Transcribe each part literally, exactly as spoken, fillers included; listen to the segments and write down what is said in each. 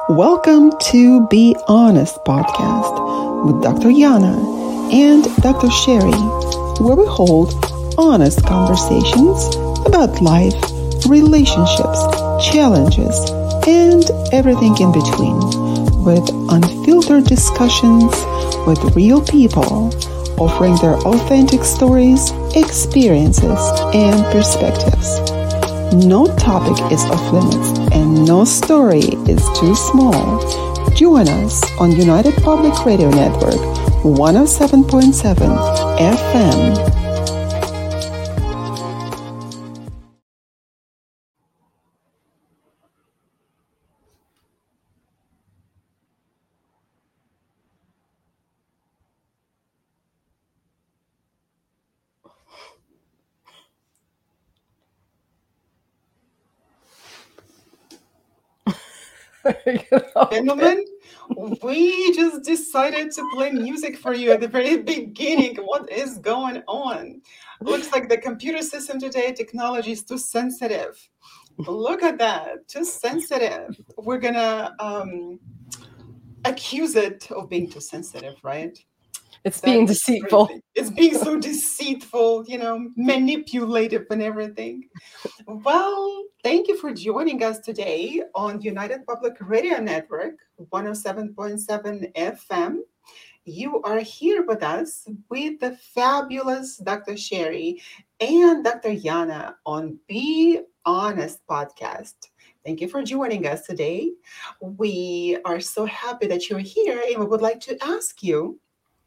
Welcome to Be Honest podcast with Doctor Yana and Doctor Sherry, where we hold honest conversations about life, relationships, challenges, and everything in between, with unfiltered discussions with real people, offering their authentic stories, experiences, and perspectives. No topic is off limits and no story is too small. Join us on United Public Radio Network one oh seven point seven F M. Gentlemen, we just decided to play music for you at the very beginning. What is going on? Looks like the computer system today, technology is too sensitive. Look at that, too sensitive. We're gonna um, accuse it of being too sensitive, right? It's being That's deceitful. crazy. It's being so deceitful, you know, manipulative and everything. Well, thank you for joining us today on United Public Radio Network, one oh seven point seven F M. You are here with us with the fabulous Doctor Sherry and Doctor Yana on Be Honest podcast. Thank you for joining us today. We are so happy that you're here, and we would like to ask you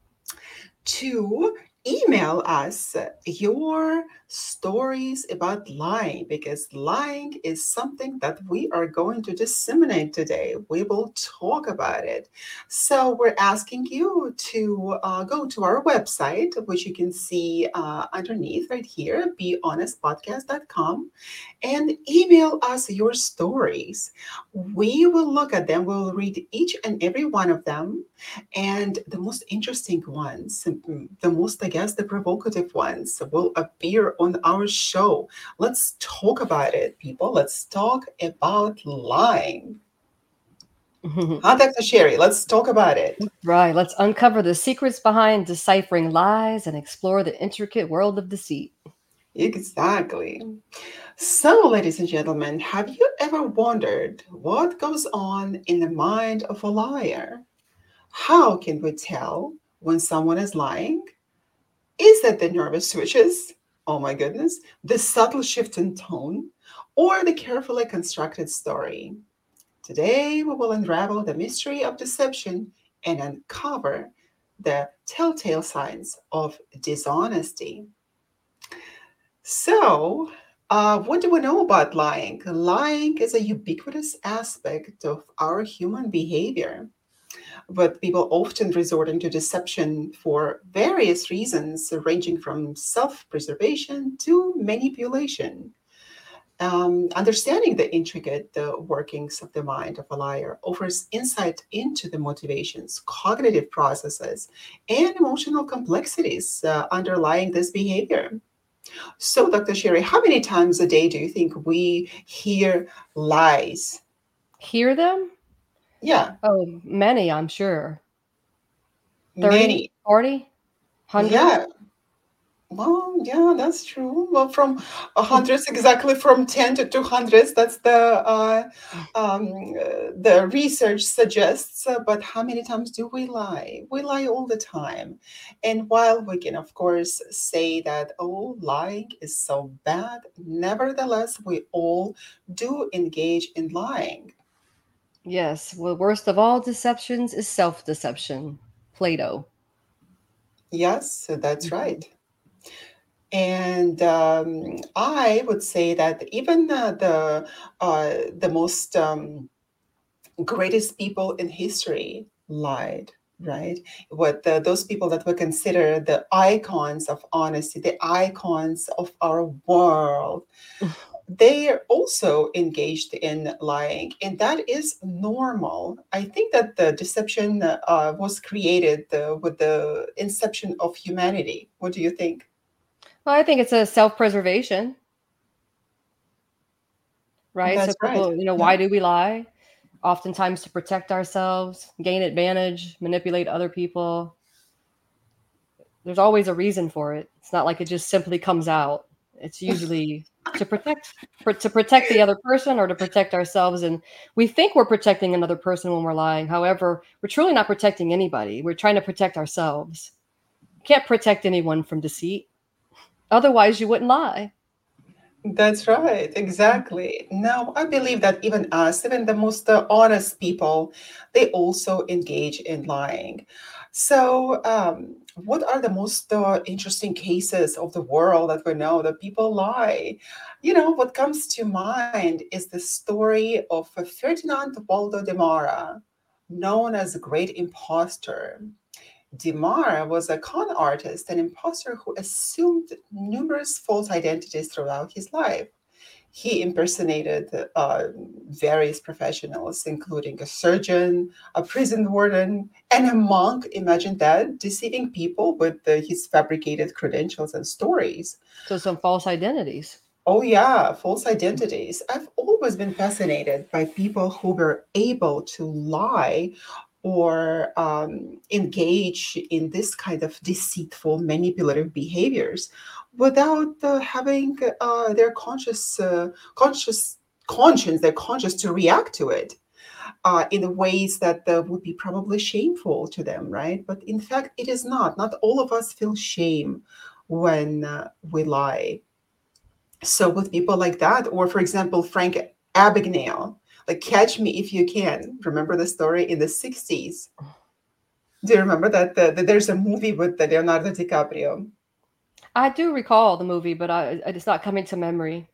to email us your stories about lying, because lying is something that we are going to disseminate today. We will talk about it. So we're asking you to uh, go to our website, which you can see uh, underneath right here, be honest podcast dot com, and email us your stories. We will look at them. We'll read each and every one of them. And the most interesting ones, the most, I guess, the provocative ones will appear on our show. Let's talk about it, people. Let's talk about lying. Huh, Doctor Sherry, let's talk about it. Right. Let's uncover the secrets behind deciphering lies and explore the intricate world of deceit. Exactly. So, ladies and gentlemen, have you ever wondered what goes on in the mind of a liar? How can we tell when someone is lying? Is it the nervous switches? Oh my goodness, the subtle shift in tone, or the carefully constructed story? Today, we will unravel the mystery of deception and uncover the telltale signs of dishonesty. So, uh, what do we know about lying? Lying is a ubiquitous aspect of our human behavior, but people often resorting to deception for various reasons, ranging from self-preservation to manipulation. Um, understanding the intricate uh, workings of the mind of a liar offers insight into the motivations, cognitive processes, and emotional complexities uh, underlying this behavior. So, Doctor Sherry, how many times a day do you think we hear lies? Hear them? Yeah, Oh, many, I'm sure. thirty, many. forty, one hundred? Yeah, well, yeah, that's true. Well, from a hundreds, exactly from ten to two hundreds, that's the uh, um, uh, the research suggests. Uh, but how many times do we lie? We lie all the time. And while we can, of course, say that, oh, lying is so bad, nevertheless, we all do engage in lying. Yes. Well, worst of all deceptions is self-deception. Plato. Yes, so that's Mhm. right. And um, I would say that even uh, the uh, the most um, greatest people in history lied, right? What the, those people that we consider the icons of honesty, the icons of our world, they are also engaged in lying, and that is normal. I think that the deception uh, was created uh, with the inception of humanity. What do you think? Well, I think it's a self-preservation, right? So That's right. people, you know, Yeah. why do we lie? oftentimes to protect ourselves, gain advantage, manipulate other people. There's always a reason for it. It's not like it just simply comes out. It's usually to protect for, to protect the other person or to protect ourselves. And we think we're protecting another person when we're lying. However, we're truly not protecting anybody. We're trying to protect ourselves. You can't protect anyone from deceit. Otherwise, you wouldn't lie. That's right, exactly. Now, I believe that even us, even the most uh, honest people, they also engage in lying. So, um, what are the most uh, interesting cases of the world that we know that people lie? You know, what comes to mind is the story of uh, Ferdinand Waldo de Mara, known as the Great Imposter. Demar was a con artist, an imposter who assumed numerous false identities throughout his life. He impersonated uh, various professionals, including a surgeon, a prison warden, and a monk. Imagine that, deceiving people with uh, his fabricated credentials and stories. So some false identities. Oh, yeah, false identities. I've always been fascinated by people who were able to lie or um, engage in this kind of deceitful, manipulative behaviors without uh, having uh, their conscious, uh, conscious conscience, their conscious to react to it uh, in ways that uh, would be probably shameful to them, right? But in fact, it is not. Not all of us feel shame when uh, we lie. So with people like that, or for example, Frank Abagnale, like Catch Me If You Can. Remember the story in the sixties? Do you remember that, the, that there's a movie with the Leonardo DiCaprio? I do recall the movie, but I, it's not coming to memory.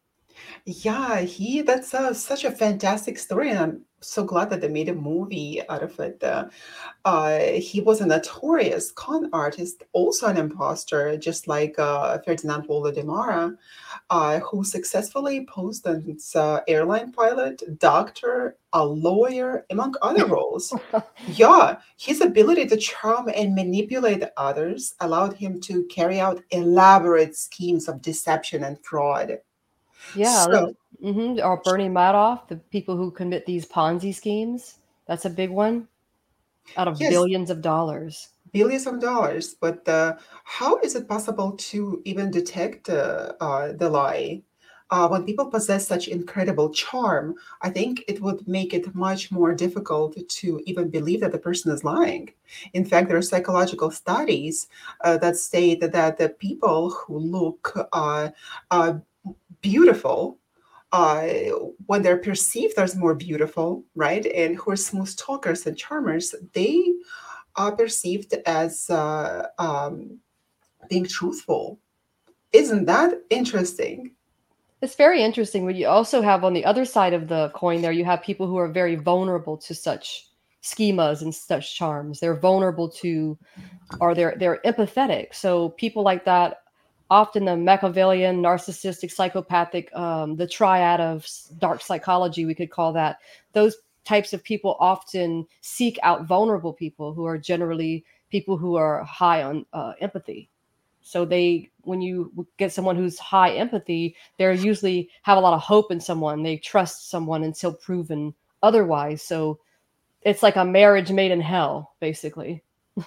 Yeah, he that's uh, such a fantastic story, and I'm so glad that they made a movie out of it. Uh, uh, he was a notorious con artist, also an imposter, just like uh, Ferdinand Waldo de Mara, uh, who successfully posed as uh, airline pilot, doctor, a lawyer, among other roles. Yeah, his ability to charm and manipulate others allowed him to carry out elaborate schemes of deception and fraud. Yeah, So, those, hmm or Bernie Madoff, the people who commit these Ponzi schemes. That's a big one, out of yes, billions of dollars. billions of dollars, but uh, how is it possible to even detect uh, uh, the lie? Uh, when people possess such incredible charm, I think it would make it much more difficult to even believe that the person is lying. In fact, there are psychological studies uh, that state that, that the people who look uh, uh, beautiful, uh, when they're perceived as more beautiful, right, and who are smooth talkers and charmers, they are perceived as uh, um, being truthful. Isn't that interesting? It's very interesting. But you also have on the other side of the coin there, you have people who are very vulnerable to such schemas and such charms. They're vulnerable to, or they're they're empathetic. So people like that, often the Machiavellian, narcissistic, psychopathic, um, the triad of dark psychology, we could call that. Those types of people often seek out vulnerable people who are generally people who are high on uh, empathy. So they, when you get someone who's high empathy, they usually have a lot of hope in someone. They trust someone until proven otherwise. So it's like a marriage made in hell, basically.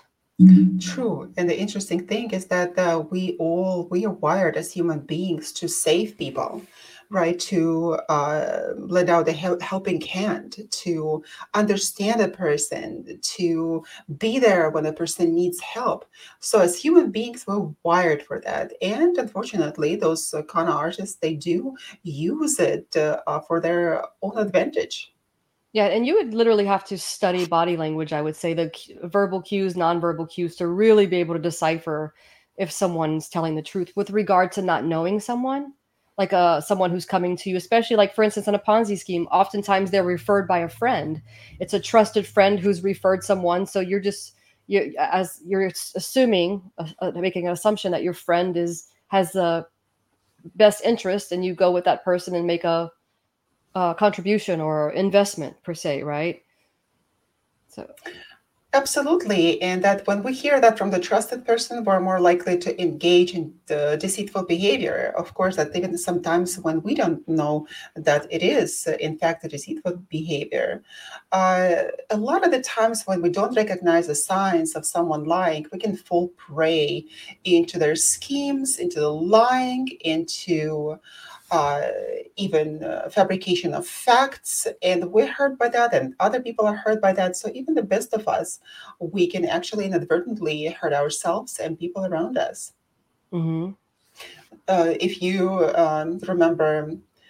True. And the interesting thing is that uh, we all we are wired as human beings to save people, right? To uh, lend out a hel- helping hand, to understand a person, to be there when a person needs help. So as human beings, we're wired for that. And unfortunately, those uh, con artists, they do use it uh, uh, for their own advantage. Yeah, and you would literally have to study body language, I would say, the cu- verbal cues, nonverbal cues, to really be able to decipher if someone's telling the truth with regard to not knowing someone, like uh, someone who's coming to you, especially like, for instance, in a Ponzi scheme, oftentimes they're referred by a friend. It's a trusted friend who's referred someone. So you're just, you as you're assuming, uh, uh, making an assumption that your friend is has the best interest, and you go with that person and make a uh, contribution or investment per se, right? So Absolutely. And that when we hear that from the trusted person, we're more likely to engage in the deceitful behavior. Of course, that even sometimes when we don't know that it is, uh, in fact, a deceitful behavior. Uh, a lot of the times when we don't recognize the signs of someone lying, we can fall prey into their schemes, into the lying, into uh, even uh, fabrication of facts, and we're hurt by that, and other people are hurt by that. So even the best of us, we can actually inadvertently hurt ourselves and people around us. Hmm. Uh, if you um, remember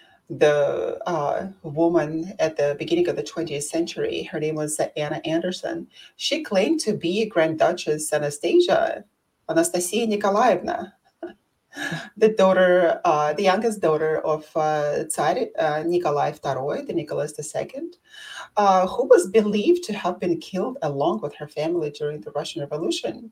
the uh, woman at the beginning of the twentieth century, her name was Anna Anderson. She claimed to be Grand Duchess Anastasia, Anastasia Nikolaevna, the daughter, uh, the youngest daughter of uh, Tsar uh, Nikolai the Second, the Nicholas the Second, uh, who was believed to have been killed along with her family during the Russian Revolution.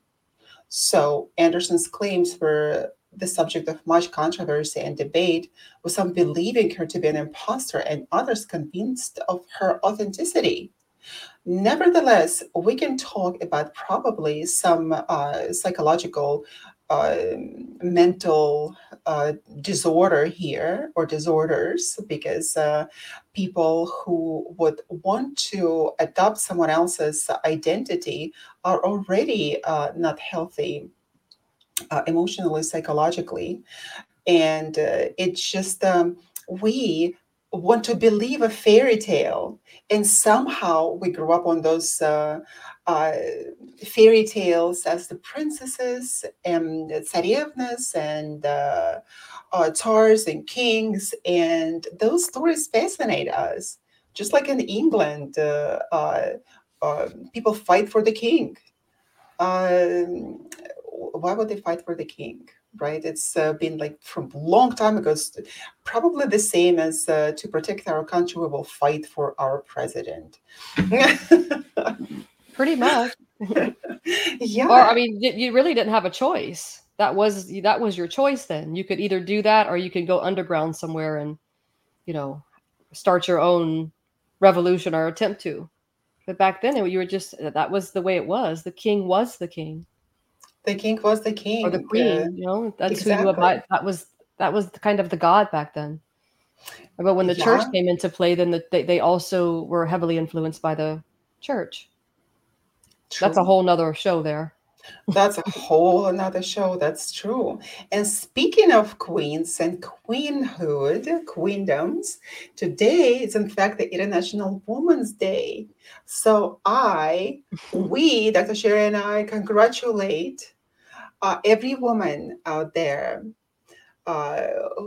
So Anderson's claims were the subject of much controversy and debate, with some believing her to be an impostor and others convinced of her authenticity. Nevertheless, we can talk about probably some uh, psychological, uh, mental uh, disorder here or disorders, because uh, people who would want to adopt someone else's identity are already uh, not healthy uh, emotionally, psychologically. And uh, it's just um, we want to believe a fairy tale, and somehow we grew up on those uh, uh, fairy tales as the princesses and the tsarevnas and uh, uh, tsars and kings, and those stories fascinate us. Just like in England, uh, uh, uh, people fight for the king. um, why would they fight for the king, right? It's uh, been like from a long time ago, probably the same as uh, to protect our country, we will fight for our president. Pretty much. Or I Yeah, mean, y- you really didn't have a choice. That was that was your choice then. You could either do that or you could go underground somewhere and, you know, start your own revolution or attempt to. But back then, it, you were just that was the way it was. The king was the king the king was the or the king. Uh, queen. You know, that's who you exactly. abide. That was that was kind of the god back then. But when the church Yeah, came into play, then the, they they also were heavily influenced by the church. That's a true. whole nother show there. That's a whole another show. That's true. And speaking of queens and queenhood, queendoms, today is in fact the International Women's Day. So I, we, doctor Sherry and I, congratulate uh, every woman out there uh,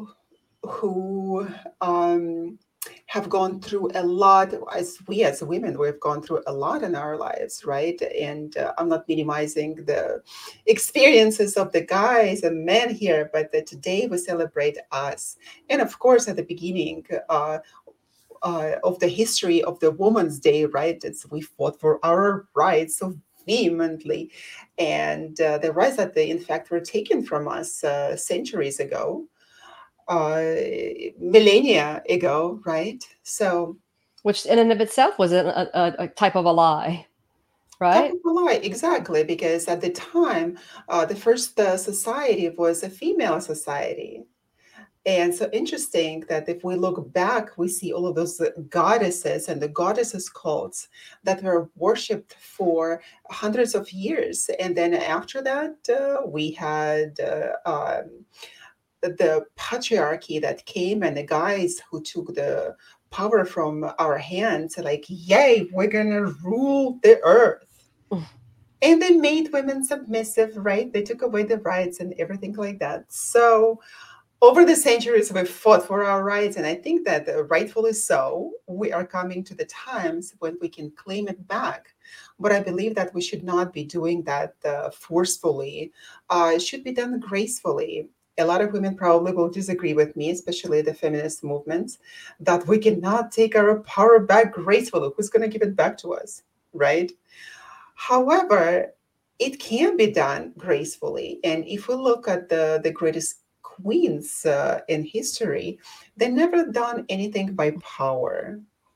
who um, have gone through a lot. As we as women, we've gone through a lot in our lives, right? And uh, I'm not minimizing the experiences of the guys and men here, but that today we celebrate us. And of course, at the beginning, uh, uh, of the history of the Women's Day, right? It's we fought for our rights so vehemently, and uh, the rights that they, in fact, were taken from us uh, centuries ago, uh, millennia ago, right? So, Which in and of itself was a, a, a type of a lie, type right? of a lie, exactly, because at the time, uh, the first uh, society was a female society. And so interesting that if we look back, we see all of those goddesses and the goddesses cults that were worshipped for hundreds of years. And then after that, uh, we had uh, um, the patriarchy that came and the guys who took the power from our hands, like, yay, we're gonna rule the earth. And they made women submissive, right? They took away the rights and everything like that. So over the centuries, we've fought for our rights, and I think that uh, rightfully so, we are coming to the times when we can claim it back. But I believe that we should not be doing that uh, forcefully. Uh, it should be done gracefully. A lot of women probably will disagree with me, especially the feminist movements, that we cannot take our power back gracefully. Who's going to give it back to us, right? However, it can be done gracefully. And if we look at the, the greatest queens uh, in history, they never done anything by power.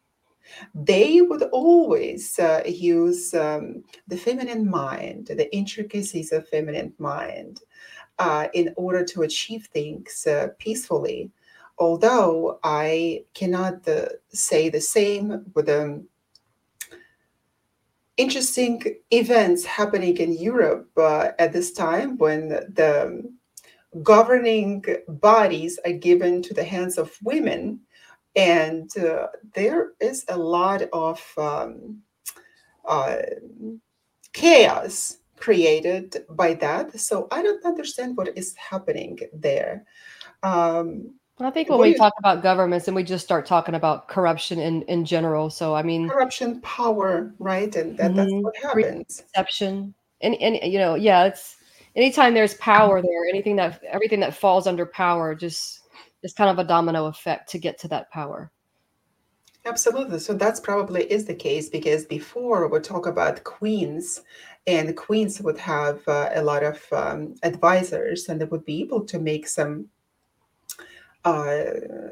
they would always uh, use um, the feminine mind, the intricacies of feminine mind, uh, in order to achieve things uh, peacefully. Although I cannot uh, say the same with the interesting events happening in Europe uh, at this time when the governing bodies are given to the hands of women. And uh, there is a lot of um, uh, chaos created by that. So I don't understand what is happening there. Um, I think when what we is talk about governments and we just start talking about corruption in, in general. So, I mean, corruption, power, right? And that, that's mhm, what happens. perception and, and, you know, yeah, it's anytime there's power there, anything that, everything that falls under power, just, it's kind of a domino effect to get to that power. Absolutely. So that's probably is the case because before we talk about queens, and queens would have uh, a lot of um, advisors, and they would be able to make some uh,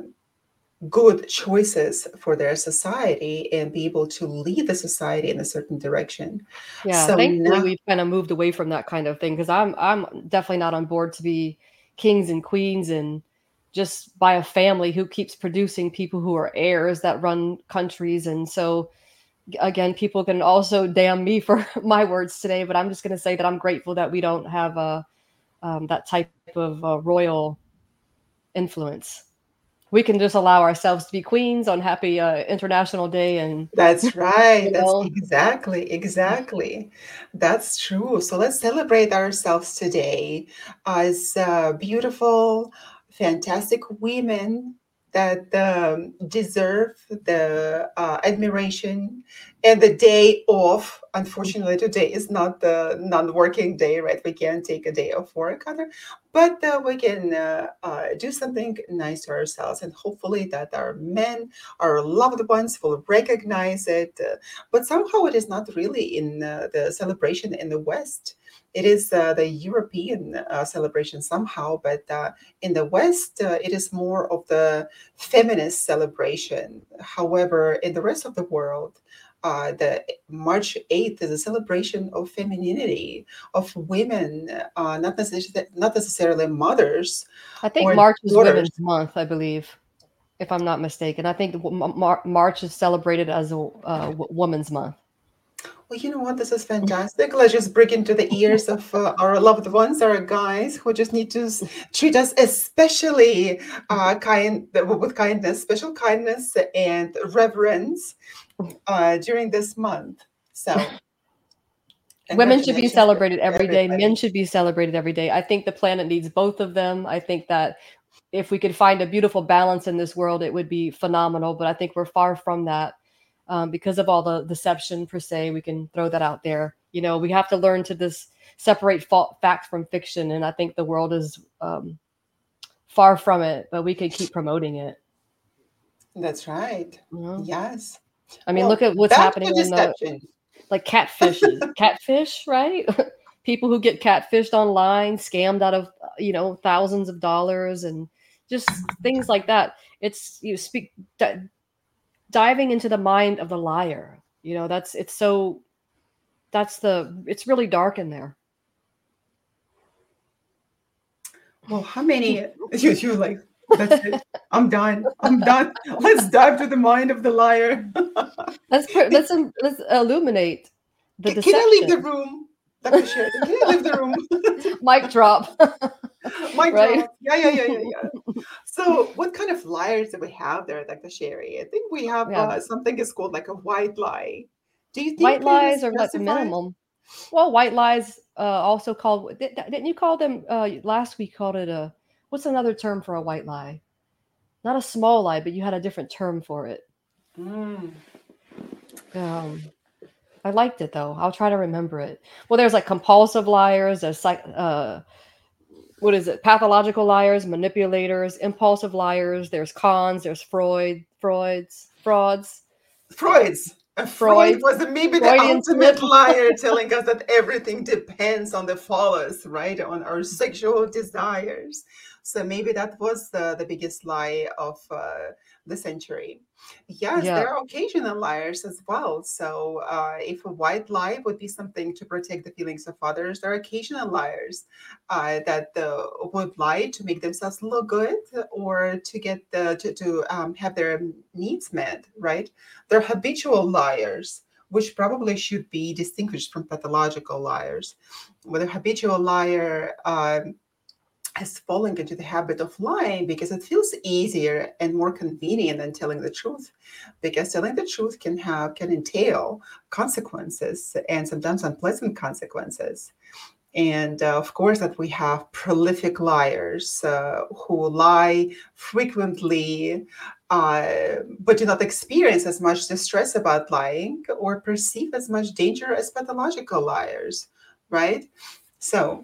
good choices for their society and be able to lead the society in a certain direction. Yeah, So thankfully now, we've kind of moved away from that kind of thing because I'm I'm definitely not on board to be kings and queens and just by a family who keeps producing people who are heirs that run countries. And so again, people can also damn me for my words today, but I'm just going to say that I'm grateful that we don't have a um, that type of uh, royal influence. We can just allow ourselves to be queens on Happy uh, International Day, and that's right. you That's know, exactly, exactly. That's true. So let's celebrate ourselves today as uh, beautiful, fantastic women that um, deserve the uh, admiration and the day off. Unfortunately, today is not the non-working day, right? We can't take a day off work, other, but uh, we can uh, uh, do something nice to ourselves, and hopefully that our men, our loved ones, will recognize it. Uh, but somehow it is not really in uh, the celebration in the West. It is uh, the European uh, celebration somehow, but uh, in the West, uh, it is more of the feminist celebration. However, in the rest of the world, uh, the March eighth is a celebration of femininity, of women, uh, not, necess- not necessarily mothers I think or March is daughters. Women's Month, I believe, if I'm not mistaken. I think Mar- March is celebrated as a uh, w- Woman's Month. Well, you know what? This is fantastic. Let's just break into the ears of uh, our loved ones, our guys who just need to s- treat us especially uh, kind with kindness, special kindness and reverence uh, during this month. So, Women should be congratulations to celebrated every day. Men everybody. should be celebrated every day. I think the planet needs both of them. I think that if we could find a beautiful balance in this world, it would be phenomenal. But I think we're far from that um, because of all the deception per se. We can throw that out there. You know, we have to learn to this separate fa- fact from fiction, and I think the world is um, far from it. But we can keep promoting it. That's right. You know? Yes. I mean, look Well, at what's back happening to on the deception. like catfishes, catfish, right? People who get catfished online, scammed out of you know thousands of dollars, and just things like that. It's you speak di- diving into the mind of the liar. You know, that's it's so that's the it's really dark in there. Well, how many you you like that's it. I'm done. I'm done. Let's dive to the mind of the liar. Let's put let's um, let's illuminate the Can, can I leave deception. the room? doctor Sherry, can I leave the room? Mic drop, Mic right? drop. Yeah, yeah, yeah, yeah, yeah. So, what kind of liars do we have there, doctor Sherry? I think we have Yeah, uh, something is called like a white lie. Do you white think it is lies are like the justified? minimum. Well, white lies, uh, also called di- didn't you call them uh, last week? Called it a what's another term for a white lie? Not a small lie, but you had a different term for it. Mm. Um, I liked it though. I'll try to remember it. Well, there's like compulsive liars. There's like uh, what is it? Pathological liars, manipulators, impulsive liars. There's cons. There's Freud, Freud's, frauds, uh, Freud's. Uh, Freud Freud, was maybe the Freudian slip. ultimate liar, telling us that everything depends on the phallus, right? On our sexual desires. So maybe that was the, the biggest lie of uh, the century. Yes, Yeah. there are occasional liars as well. So uh, if a white lie would be something to protect the feelings of others, there are occasional liars uh, that uh, would lie to make themselves look good or to get the to, to um, have their needs met, right? They're habitual liars, which probably should be distinguished from pathological liars. With a habitual liar, um, has fallen into the habit of lying because it feels easier and more convenient than telling the truth, because telling the truth can have can entail consequences, and sometimes unpleasant consequences. And uh, of course, that we have prolific liars uh, who lie frequently, uh, but do not experience as much distress about lying or perceive as much danger as pathological liars, right? So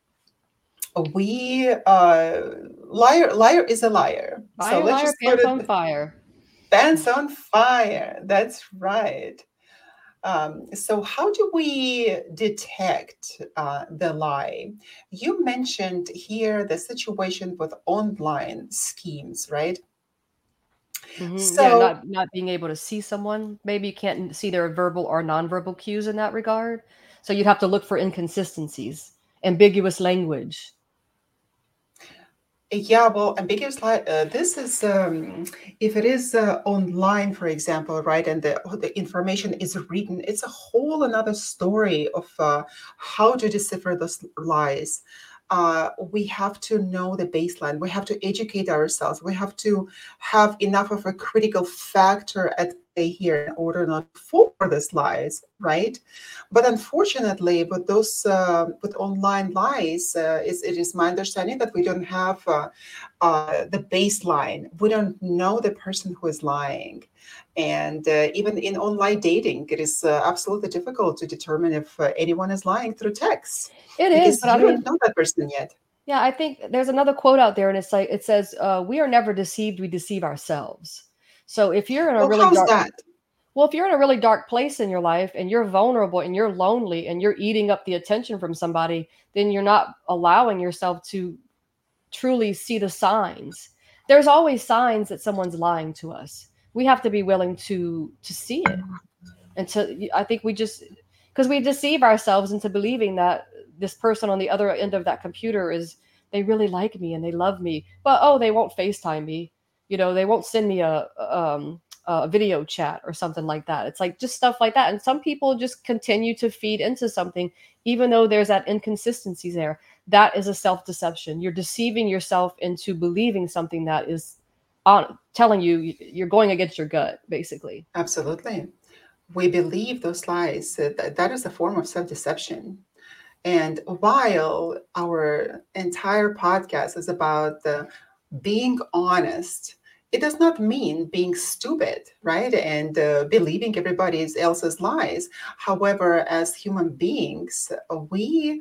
we uh liar liar is a liar, so Liar, let's liar, just put pants on it fire. pants on fire. That's right. Um, so how do we detect uh, the lie? You mentioned here the situation with online schemes, right? Hmm. Yeah, So not not being able to see someone. Maybe you can't see their verbal or nonverbal cues in that regard. So you'd have to look for inconsistencies, ambiguous language. yeah, well, ambiguous lie. Uh, this is um, if it is uh, online, for example, right, and the the information is written, it's a whole another story of uh, how to decipher those lies. Uh, we have to know the baseline. We have to educate ourselves. We have to have enough of a critical factor at play here in order not to fall for these lies, right? But unfortunately, with those uh, with online lies, uh, is it is my understanding that we don't have uh, uh, the baseline. We don't know the person who is lying, and uh, even in online dating, it is uh, absolutely difficult to determine if uh, anyone is lying through text It is, because but I you don't mean, know that person yet. yeah, I think there's another quote out there, and it's like it says, uh, "We are never deceived; we deceive ourselves." So if you're in a Well, really how's dark, that? well, if you're in a really dark place in your life and you're vulnerable and you're lonely and you're eating up the attention from somebody, then you're not allowing yourself to truly see the signs. There's always signs that someone's lying to us. We have to be willing to to see it. And to I think we just because we deceive ourselves into believing that this person on the other end of that computer is they really like me and they love me. But oh, they won't FaceTime me. You know, they won't send me a um a video chat or something like that. It's like just stuff like that. And some people just continue to feed into something even though there's that inconsistency there. That is a self-deception. You're deceiving yourself into believing something that is on telling you you're going against your gut, basically. Absolutely. We believe those lies. Uh, That, that is a form of self deception. And while our entire podcast is about uh, being honest, it does not mean being stupid, right? And uh, believing everybody else's lies. However, as human beings, uh, we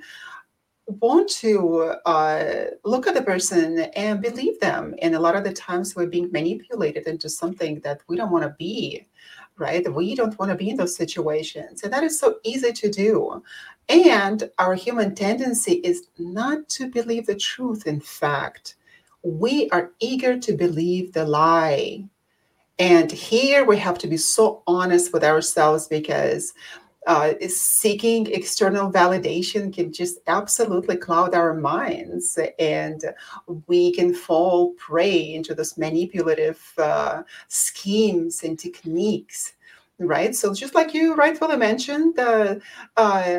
want to uh, look at the person and believe them. And a lot of the times we're being manipulated into something that we don't want to be, right? We don't want to be in those situations. And that is so easy to do. And our human tendency is not to believe the truth, in fact. We are eager to believe the lie. And here we have to be so honest with ourselves because uh, seeking external validation can just absolutely cloud our minds, and we can fall prey into those manipulative uh, schemes and techniques, right? So just like you rightfully mentioned, uh, uh,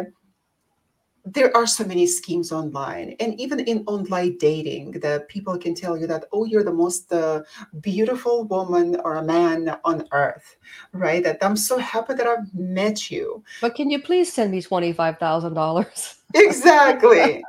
there are so many schemes online, and even in online dating, the people can tell you that, oh, you're the most uh, beautiful woman or a man on earth, right? That I'm so happy that I've met you. But can you please send me twenty-five thousand dollars? Exactly.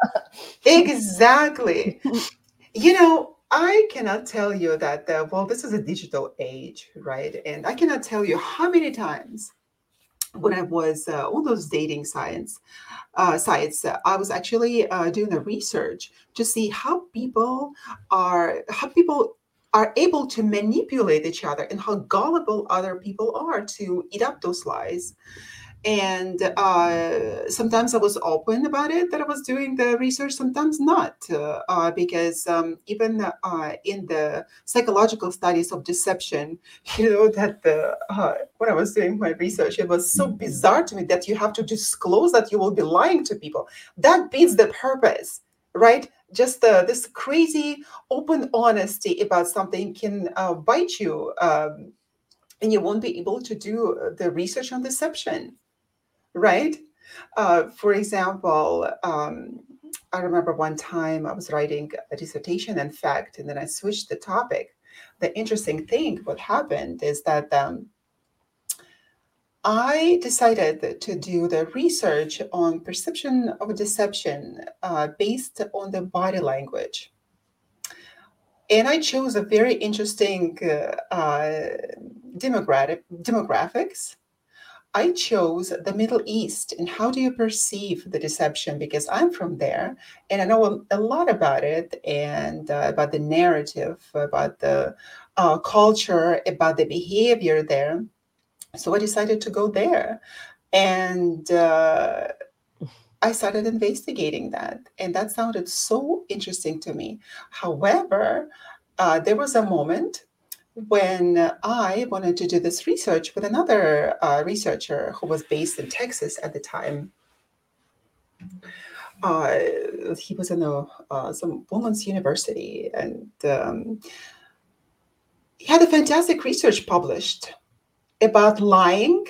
Exactly. You know, I cannot tell you that, uh, well, this is a digital age, right? And I cannot tell you how many times when I was uh, on those dating sites, uh, sites, uh, I was actually uh, doing a research to see how people are, how people are able to manipulate each other and how gullible other people are to eat up those lies. And uh, sometimes I was open about it, that I was doing the research, sometimes not, uh, uh, because um, even uh, in the psychological studies of deception, you know, that the, uh, when I was doing my research, it was so bizarre to me that you have to disclose that you will be lying to people. That beats the purpose, right? Just uh, this crazy open honesty about something can uh, bite you, um, and you won't be able to do the research on deception. Right? Uh, for example, um, I remember one time I was writing a dissertation, in fact, and then I switched the topic. The interesting thing, what happened is that um, I decided to do the research on perception of deception uh, based on the body language. And I chose a very interesting uh, uh, demographic, demographics. I chose the Middle East. And how do you perceive the deception? Because I'm from there and I know a, a lot about it, and uh, about the narrative, about the uh, culture, about the behavior there. So I decided to go there. And uh, I started investigating that. And that sounded so interesting to me. However, uh, there was a moment when I wanted to do this research with another uh, researcher who was based in Texas at the time. Uh, he was in a uh, some women's university, and um, he had a fantastic research published about lying,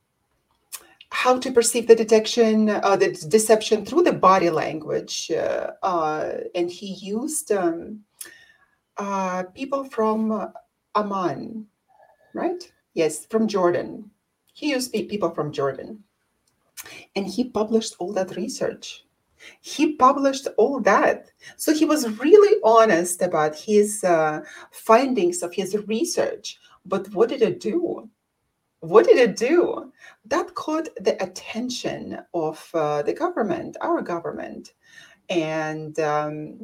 how to perceive the detection, uh, the deception through the body language, uh, uh, and he used um, uh, people from Amman, right? Yes, from Jordan. He used people from Jordan, and he published all that research. He published all that. So he was really honest about his uh, findings of his research. But what did it do? What did it do? That caught the attention of uh, the government, our government. And um,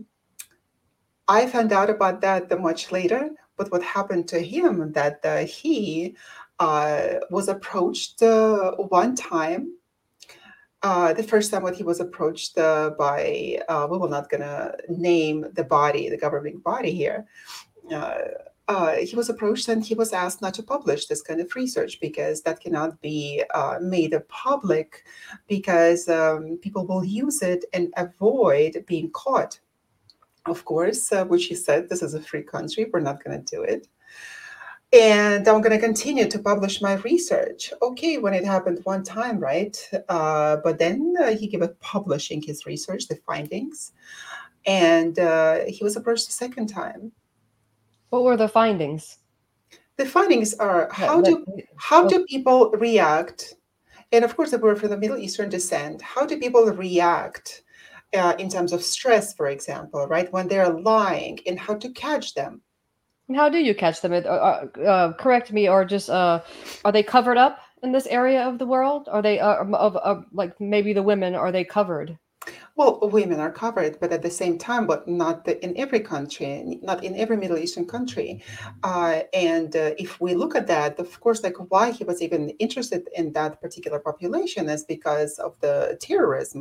I found out about that much later. But what happened to him, that uh, he uh, was approached uh, one time. Uh, the first time when he was approached uh, by, uh, we were not going to name the body, the governing body here. Uh, uh, he was approached and he was asked not to publish this kind of research because that cannot be uh, made public, because um, people will use it and avoid being caught. Of course, uh, which he said, this is a free country, we're not going to do it. And I'm going to continue to publish my research. Okay, when it happened one time, right? Uh, but then uh, he gave up publishing his research, the findings, and uh, he was approached a second time. What were the findings? The findings are how do how do people react? And of course, they were from the Middle Eastern descent. How do people react uh, in terms of stress, for example, right? When they're lying, and how to catch them. How do you catch them? Uh, uh, correct me, or just uh, are they covered up in this area of the world? Are they uh, of uh, like maybe the women? Are they covered? Well, women are covered, but at the same time, but not in every country, not in every Middle Eastern country. Uh, and uh, if we look at that, of course, like why he was even interested in that particular population is because of the terrorism.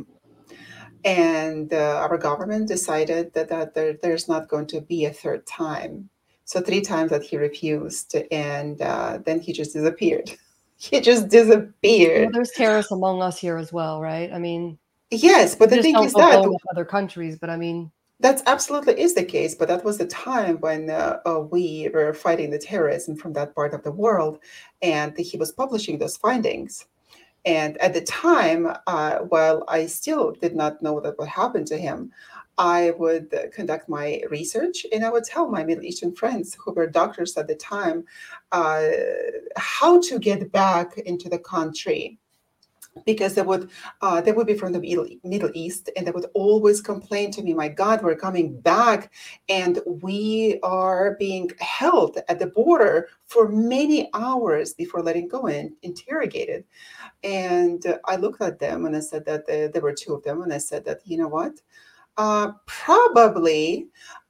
And uh, our government decided that, that there, there's not going to be a third time. So three times that he refused, and uh, then he just disappeared. He just disappeared. Well, there's terrorists among us here as well, right? I mean, yes, but the thing is that other countries, but I mean, that absolutely is the case. But that was the time when uh, uh, we were fighting the terrorism from that part of the world, and he was publishing those findings. And at the time, uh, while I still did not know that what happened to him, I would conduct my research and I would tell my Middle Eastern friends who were doctors at the time uh, how to get back into the country. Because they would, uh, they would be from the Middle, Middle East, and they would always complain to me, "My God, we're coming back, and we are being held at the border for many hours before letting go and interrogated." And uh, I looked at them and I said that uh, there were two of them, and I said that, you know what, uh, probably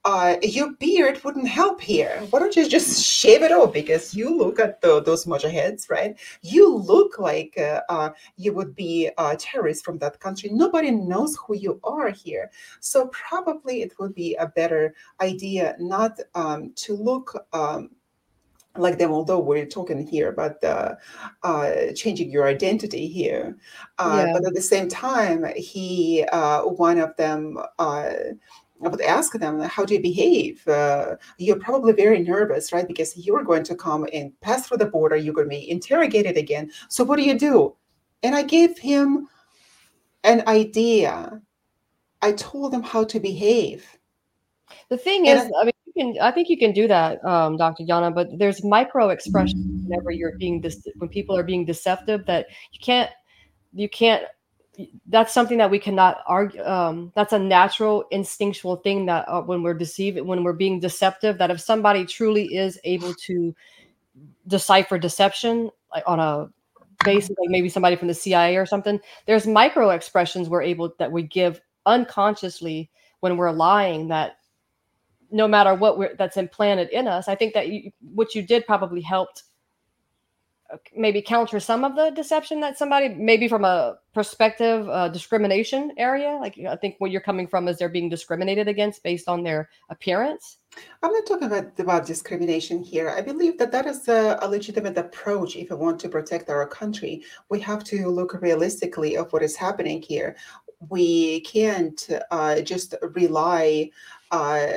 uh, your beard wouldn't help here. Why don't you just shave it off? Because you look at the, those mojaheads, right? You look like uh, uh, you would be a terrorist from that country. Nobody knows who you are here. So probably it would be a better idea not um, to look um, like them, although we're talking here about uh, uh, changing your identity here. Uh, Yeah. but at the same time, he, uh, one of them, uh, I would ask them, how do you behave? Uh, you're probably very nervous, right? Because you're going to come and pass through the border, you're going to be interrogated again. So what do you do? And I gave him an idea. I told him how to behave. The thing And is, I, I mean, you can, I think you can do that, um, doctor Yana, but there's micro expressions whenever you're being dis- when people are being deceptive that you can't, you can't. That's something that we cannot argue. Um, that's a natural, instinctual thing that uh, when we're deceived, when we're being deceptive, that if somebody truly is able to decipher deception, like on a basis, like maybe somebody from the C I A or something, there's micro expressions we're able that we give unconsciously when we're lying that no matter what we're, that's implanted in us. I think that you, what you did probably helped uh, maybe counter some of the deception that somebody, maybe from a perspective uh, discrimination area. Like I think where you're coming from is they're being discriminated against based on their appearance. I'm not talking about, about discrimination here. I believe that that is a, a legitimate approach if we want to protect our country. We have to look realistically of what is happening here. We can't uh, just rely uh,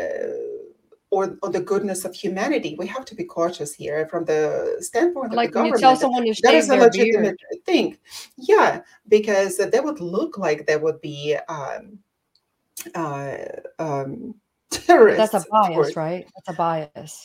or on the goodness of humanity. We have to be cautious here from the standpoint of the Like when you tell government. someone to That is shave a their beard, legitimate thing. Yeah, because they would look like they would be um, uh, um, but that's a terrorists, of bias, course. right? That's a bias.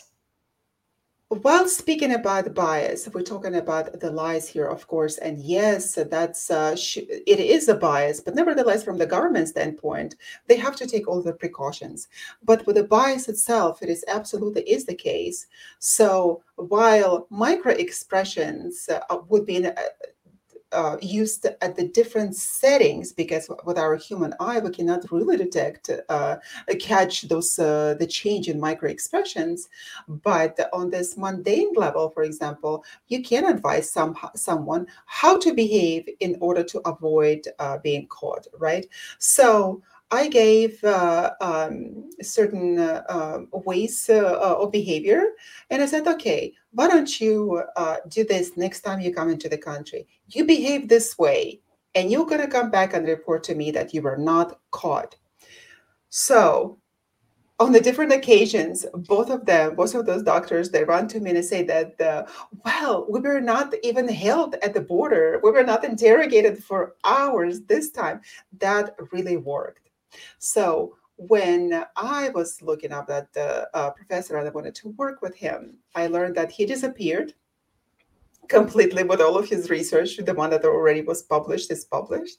Well, speaking about bias, we're talking about the lies here, of course, and yes, that's uh, sh- it is a bias, but nevertheless, from the government standpoint, they have to take all the precautions. But with the bias itself, it is absolutely is the case. So while micro expressions uh, would be in, uh, uh, used at the different settings because with our human eye we cannot really detect uh, catch those uh, the change in micro expressions, but on this mundane level, for example, you can advise some someone how to behave in order to avoid uh, being caught, right? So I gave uh, um, certain uh, um, ways uh, uh, of behavior, and I said, okay, why don't you uh, do this next time you come into the country? You behave this way, and you're going to come back and report to me that you were not caught. So, on the different occasions, both of them, both of those doctors, they run to me and say that, uh, well, we were not even held at the border. We were not interrogated for hours this time. That really worked. So, when I was looking up that uh, uh, professor and I wanted to work with him, I learned that he disappeared completely with all of his research. The one that already was published is published.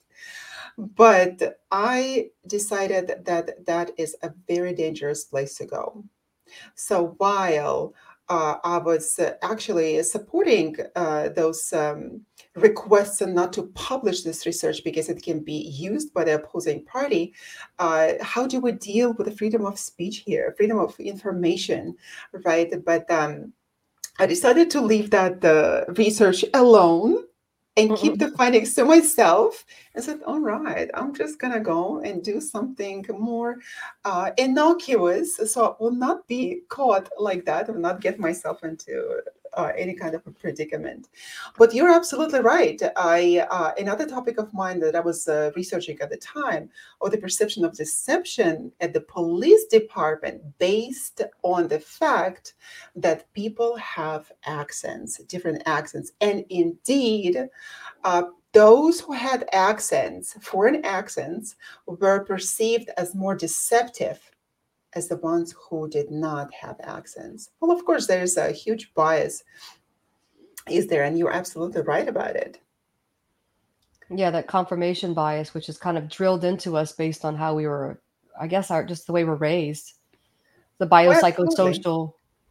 But I decided that that is a very dangerous place to go. So while uh, I was uh, actually supporting uh, those um, requests and not to publish this research because it can be used by the opposing party, uh, how do we deal with the freedom of speech here, freedom of information, right? But um, I decided to leave that uh, research alone and keep the findings to myself. I said, all right, I'm just going to go and do something more uh, innocuous so I will not be caught like that or not get myself into uh, any kind of a predicament. But you're absolutely right. I uh, Another topic of mine that I was uh, researching at the time, or the perception of deception at the police department based on the fact that people have accents, different accents. And indeed, uh, those who had accents, foreign accents, were perceived as more deceptive as the ones who did not have accents. Well, of course, there's a huge bias, is there? And you're absolutely right about it. Yeah, that confirmation bias, which is kind of drilled into us based on how we were, I guess, our just the way we're raised, the Oh, absolutely. biopsychosocial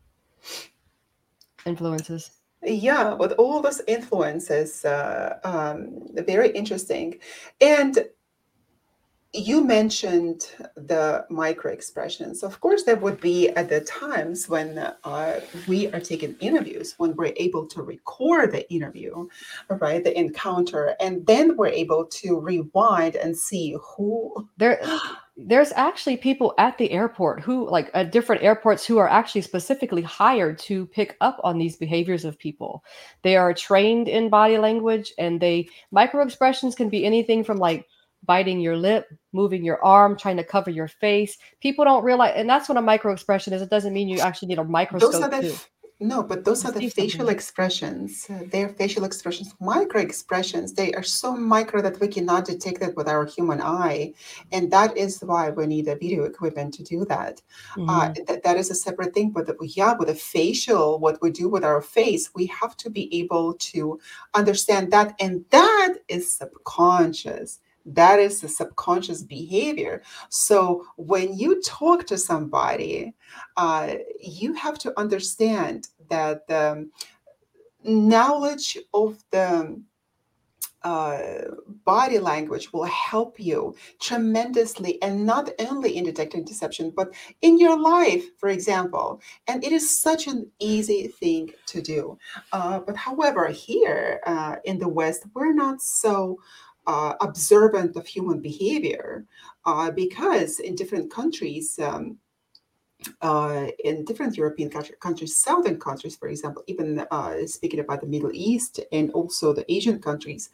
influences. Yeah, with all those influences, uh, um, very interesting. And you mentioned the micro expressions. Of course, there would be at the times when uh, we are taking interviews, when we're able to record the interview, right, the encounter, and then we're able to rewind and see who. There, there's actually people at the airport who, like at different airports, who are actually specifically hired to pick up on these behaviors of people. They are trained in body language, and they micro expressions can be anything from like biting your lip, moving your arm, trying to cover your face. People don't realize, and that's what a micro expression is. It doesn't mean you actually need a Those are microscope the to, f- no, but those to are the see facial something. expressions. Uh, They're facial expressions, micro expressions. They are so micro that we cannot detect it with our human eye, and that is why we need a video equipment to do that. Uh, Hmm. that that is a separate thing. But the, yeah, with the facial, what we do with our face, we have to be able to understand that, and that is subconscious. That is the subconscious behavior. So when you talk to somebody, uh, you have to understand that the knowledge of the uh, body language will help you tremendously, and not only in detecting deception, but in your life, for example. And it is such an easy thing to do. Uh, but however, here uh, in the West, we're not so uh, observant of human behavior uh, because in different countries, um, uh, in different European country, countries, southern countries, for example, even uh, speaking about the Middle East and also the Asian countries,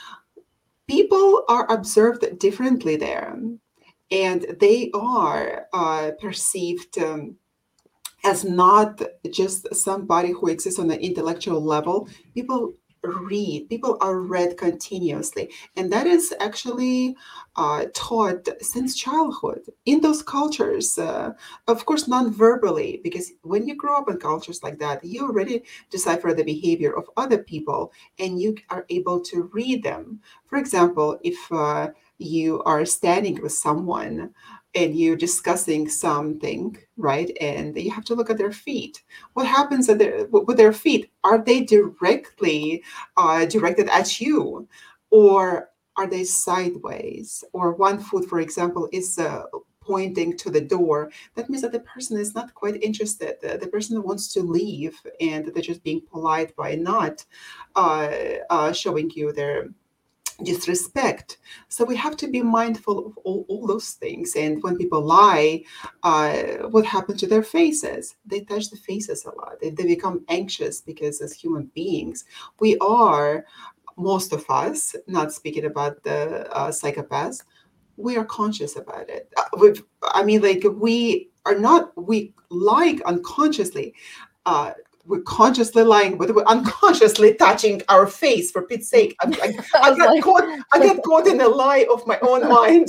people are observed differently there, and they are uh, perceived um, as not just somebody who exists on an intellectual level. People read, people are read continuously. And that is actually uh, taught since childhood in those cultures, uh, of course, non verbally, because when you grow up in cultures like that, you already decipher the behavior of other people and you are able to read them. For example, if uh, you are standing with someone and you're discussing something, right? And you have to look at their feet. What happens at their, with their feet? Are they directly uh, directed at you, or are they sideways? Or one foot, for example, is uh, pointing to the door. That means that the person is not quite interested. The, the person wants to leave, and they're just being polite by not uh, uh, showing you their disrespect. So we have to be mindful of all, all those things. And when people lie, uh, what happened to their faces? They touch the faces a lot. They, they become anxious because as human beings, we are, most of us, not speaking about the uh, psychopaths, we are conscious about it. Uh, we've, I mean, like we are not, we like unconsciously. Uh, we're consciously lying, but we're unconsciously touching our face. For Pete's sake, I'm like, I I was get like, caught. I get caught in a lie of my own mind.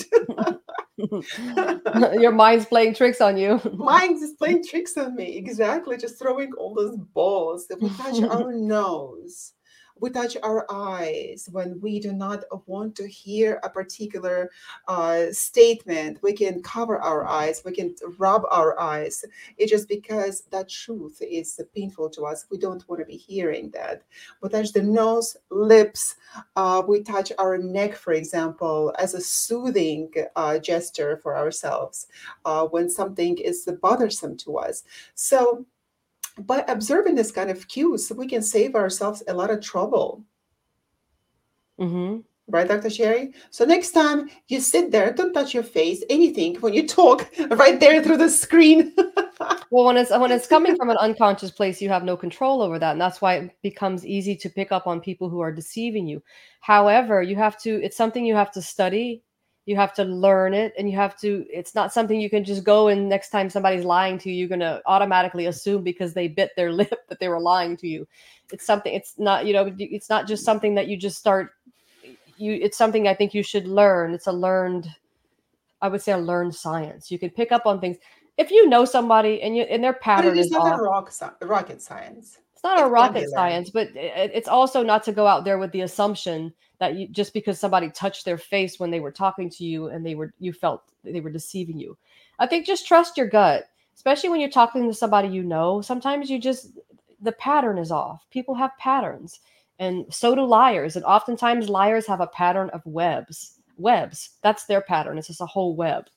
your mind's playing tricks on you. Mind is playing tricks on me. Exactly, just throwing all those balls. That we touch our nose. We touch our eyes when we do not want to hear a particular uh, statement. We can cover our eyes. We can rub our eyes. It's just because that truth is painful to us. We don't want to be hearing that. We touch the nose, lips. Uh, we touch our neck, for example, as a soothing uh, gesture for ourselves uh, when something is bothersome to us. So, by observing this kind of cues, we can save ourselves a lot of trouble. Hmm. Right, Doctor Sherry? So next time you sit there, don't touch your face, anything when you talk, right there through the screen. Well, when it's when it's coming from an unconscious place, you have no control over that, and that's why it becomes easy to pick up on people who are deceiving you. However, you have to. It's something you have to study. You have to learn it, and you have to. It's not something you can just go and next time somebody's lying to you, you're gonna automatically assume because they bit their lip that they were lying to you. It's something. It's not. You know. It's not just something that you just start. You. It's something I think you should learn. It's a learned. I would say a learned science. You can pick up on things if you know somebody and you and their But it pattern is is not a off. rock, rocket science. It's not a It can be rocket learned. science, but it, it's also not to go out there with the assumption that you just because somebody touched their face when they were talking to you and they were you felt they were deceiving you. I think just trust your gut, especially when you're talking to somebody you know. Sometimes you just the pattern is off. People have patterns, and so do liars. And oftentimes liars have a pattern of webs webs. That's their pattern. It's just a whole web.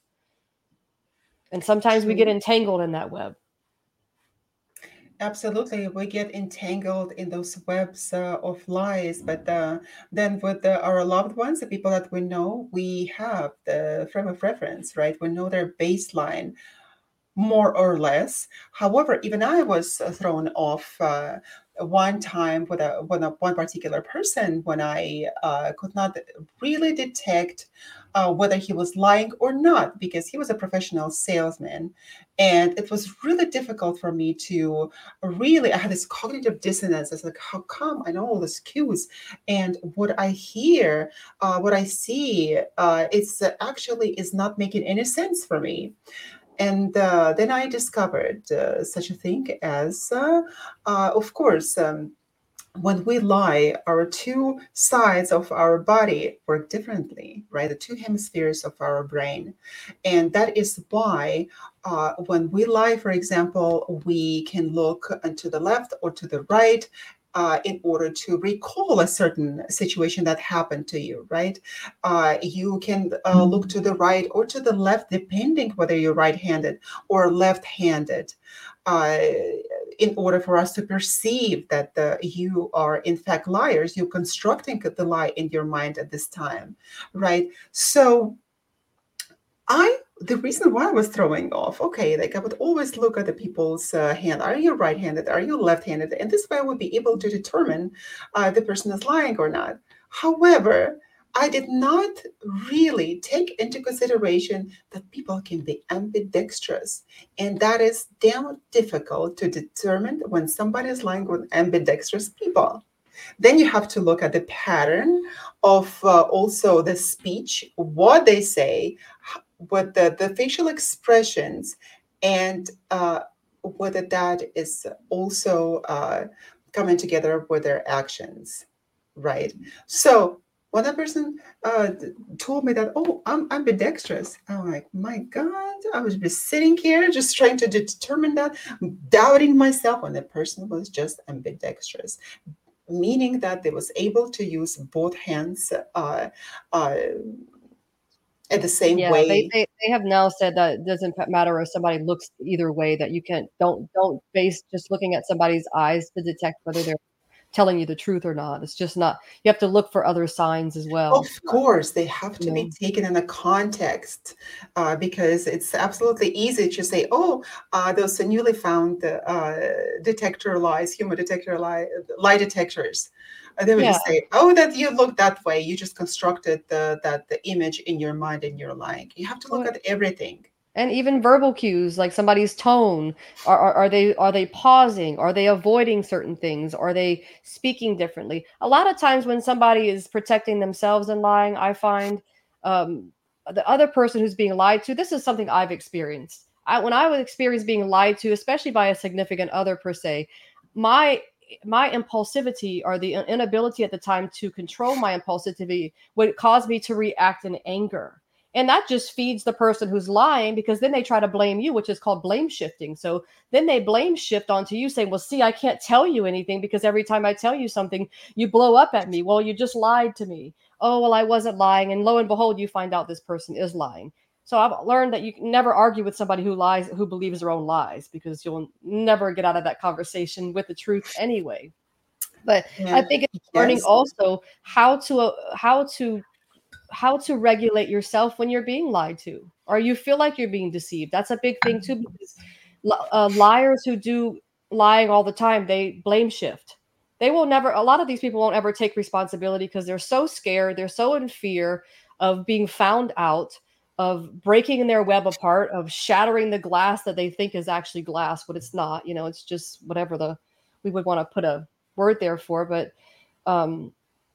And sometimes we get True. entangled in that web. Absolutely, we get entangled in those webs uh, of lies. But uh, then, with the, our loved ones, the people that we know, we have the frame of reference, right? We know their baseline more or less. However, even I was uh, thrown off uh, one time with a, with a one particular person when I uh, could not really detect uh, whether he was lying or not, because he was a professional salesman, and it was really difficult for me to really. I had this cognitive dissonance. It's like, how come I know all these cues, and what I hear, uh, what I see, uh, it's uh, actually is not making any sense for me. And uh, then I discovered uh, such a thing as, uh, uh, of course, um, when we lie, our two sides of our body work differently, right? The two hemispheres of our brain. And that is why uh, when we lie, for example, we can look to the left or to the right. Uh, in order to recall a certain situation that happened to you, right? Uh, you can uh, look to the right or to the left, depending whether you're right-handed or left-handed. Uh, in order for us to perceive that the, you are in fact liars, you're constructing the lie in your mind at this time, right? So I, the reason why I was throwing off, okay, like I would always look at the people's uh, hand. Are you right-handed? Are you left-handed? And this way I would be able to determine uh, the person is lying or not. However, I did not really take into consideration that people can be ambidextrous. And that is damn difficult to determine when somebody is lying with ambidextrous people. Then you have to look at the pattern of uh, also the speech, what they say, what the, the facial expressions, and uh, whether that is also uh, coming together with their actions, right? So when that person uh, told me that, oh, I'm ambidextrous, I'm like, my God, I was just sitting here just trying to determine that, doubting myself, when the person was just ambidextrous, meaning that they was able to use both hands uh, uh, at the same Yeah, they, way. they they have now said that it doesn't p- matter if somebody looks either way, that you can't don't don't base just looking at somebody's eyes to detect whether they're telling you the truth or not. It's just not, you have to look for other signs as well. Of It's not, course, they have you to be know. taken in a context uh, because it's absolutely easy to say, oh, uh, those newly found uh, detector lies, human detector lie, lie detectors. Uh, they would Yeah. just say, oh, that you look that way. You just constructed the, that the image in your mind and you're lying. You have to look Well, at everything. and even verbal cues, like somebody's tone. Are, are, are they are they pausing? Are they avoiding certain things? Are they speaking differently? A lot of times when somebody is protecting themselves and lying, I find um, the other person who's being lied to, this is something I've experienced. I, when I was experienced being lied to, especially by a significant other per se, my my impulsivity, or the inability at the time to control my impulsivity, would cause me to react in anger. And that just feeds the person who's lying, because then they try to blame you, which is called blame shifting. So then they blame shift onto you, saying, well, see, I can't tell you anything because every time I tell you something, you blow up at me. Well, you just lied to me. Oh, well, I wasn't lying. And lo and behold, you find out this person is lying. So I've learned that you can never argue with somebody who lies, who believes their own lies, because you'll never get out of that conversation with the truth anyway. But I Yeah. think it's learning Yes. also how to uh, how to how to regulate yourself when you're being lied to, or you feel like you're being deceived. That's a big thing too, because uh, liars who do lying all the time, they blame shift. They will never, a lot of these people won't ever take responsibility because they're so scared, they're so in fear of being found out, of breaking their web apart, of shattering the glass that they think is actually glass, but it's not. You know, it's just whatever the we would want to put a word there for. But um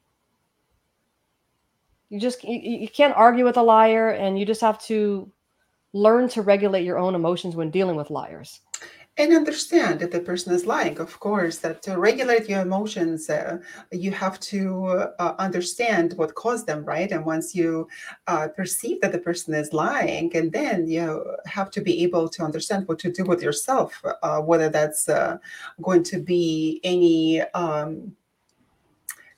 you just you, you can't argue with a liar, and you just have to learn to regulate your own emotions when dealing with liars. And understand that the person is lying, of course, that to regulate your emotions, uh, you have to uh, understand what caused them, right? And once you uh, perceive that the person is lying, and then you have to be able to understand what to do with yourself, uh, whether that's uh, going to be any um,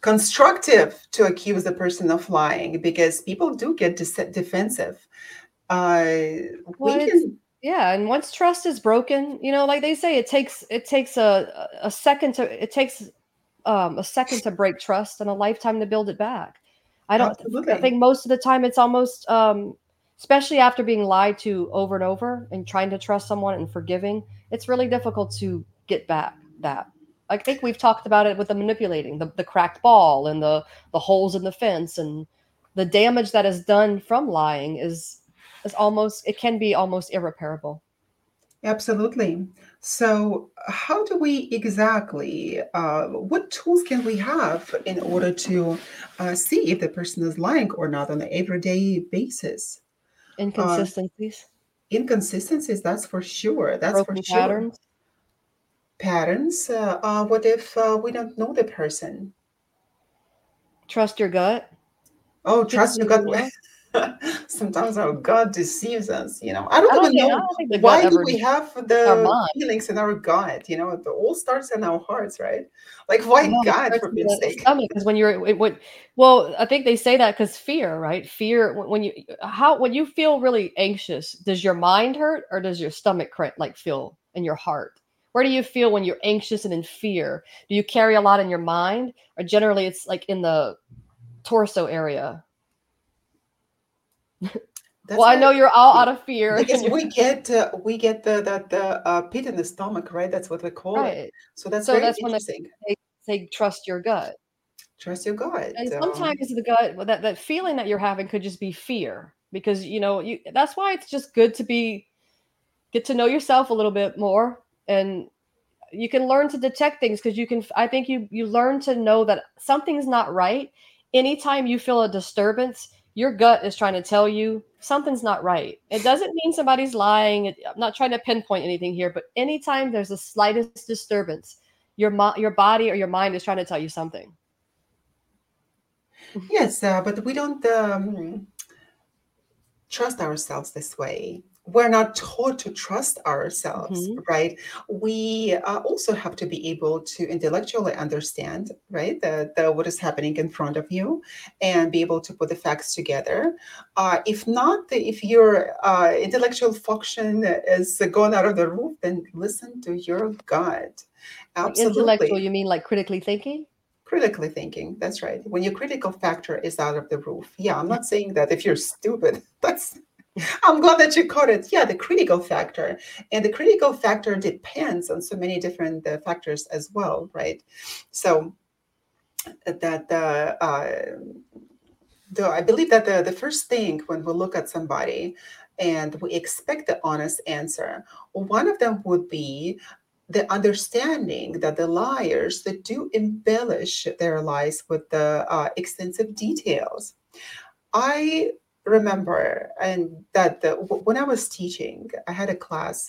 constructive to accuse the person of lying because people do get de- defensive. Uh, Well, we it's can, yeah, and once trust is broken, you know, like they say, it takes it takes a a second to it takes um, a second to break trust and a lifetime to build it back. I don't. I absolutely. think most of the time it's almost, um, especially after being lied to over and over and trying to trust someone and forgiving, it's really difficult to get back that. I think we've talked about it with the manipulating, the, the cracked ball and the the holes in the fence and the damage that is done from lying is is almost it can be almost irreparable. Absolutely. So, how do we exactly, uh, what tools can we have in order to uh, see if the person is lying or not on an everyday basis? Uh, Inconsistencies, inconsistencies, that's for sure. That's for broken sure. patterns. Patterns, uh, uh, what if uh, we don't know the person? Trust your gut. Oh, Get to trust your know gut. your love. Sometimes our gut deceives us. You know, I don't I don't even think I know don't think the gut why do ever we deceives have our the mind. feelings in our gut. You know, it all starts in our hearts, right? Like, why No, it God, starts for in pity's the sake? stomach because when you're it would well, I think they say that because fear, right? Fear when when you how when you feel really anxious, does your mind hurt or does your stomach cra like feel in your heart? Where do you feel when you're anxious and in fear? Do you carry a lot in your mind or generally it's like in the torso area? Well, That's I why know you're all out of fear because and you're we get uh, we get the that the uh, pit in the stomach, right? That's what we call it. right. So that's So very that's when they interesting. they say trust your gut. Trust your gut. And Um, sometimes the gut, well, that that feeling that you're having could just be fear because you know you. That's why it's just good to be get to know yourself a little bit more, and you can learn to detect things because you can. I think you you learn to know that something's not right. Anytime you feel a disturbance, your gut is trying to tell you something's not right. It doesn't mean somebody's lying. It- I'm not trying to pinpoint anything here, but anytime there's the slightest disturbance, your mo- your body or your mind is trying to tell you something. yes, uh, but we don't. Um, trust ourselves this way. We're not taught to trust ourselves, Hmm. right? We uh, also have to be able to intellectually understand, right, the, the what is happening in front of you, and be able to put the facts together. Uh, if not, if your uh, intellectual function is gone out of the roof, then listen to your gut. Like intellectual, Absolutely. you mean like critically thinking? Critically thinking, that's right. When your critical factor is out of the roof. Yeah, I'm not saying that if you're stupid, that's I'm glad that you caught it. Yeah, the critical factor. And the critical factor depends on so many different uh, factors as well, right? So that uh, uh, the, I believe that the, the first thing when we look at somebody and we expect the honest answer, one of them would be the understanding that the liars that do embellish their lies with the uh, extensive details. I remember and that the, when I was teaching, I had a class,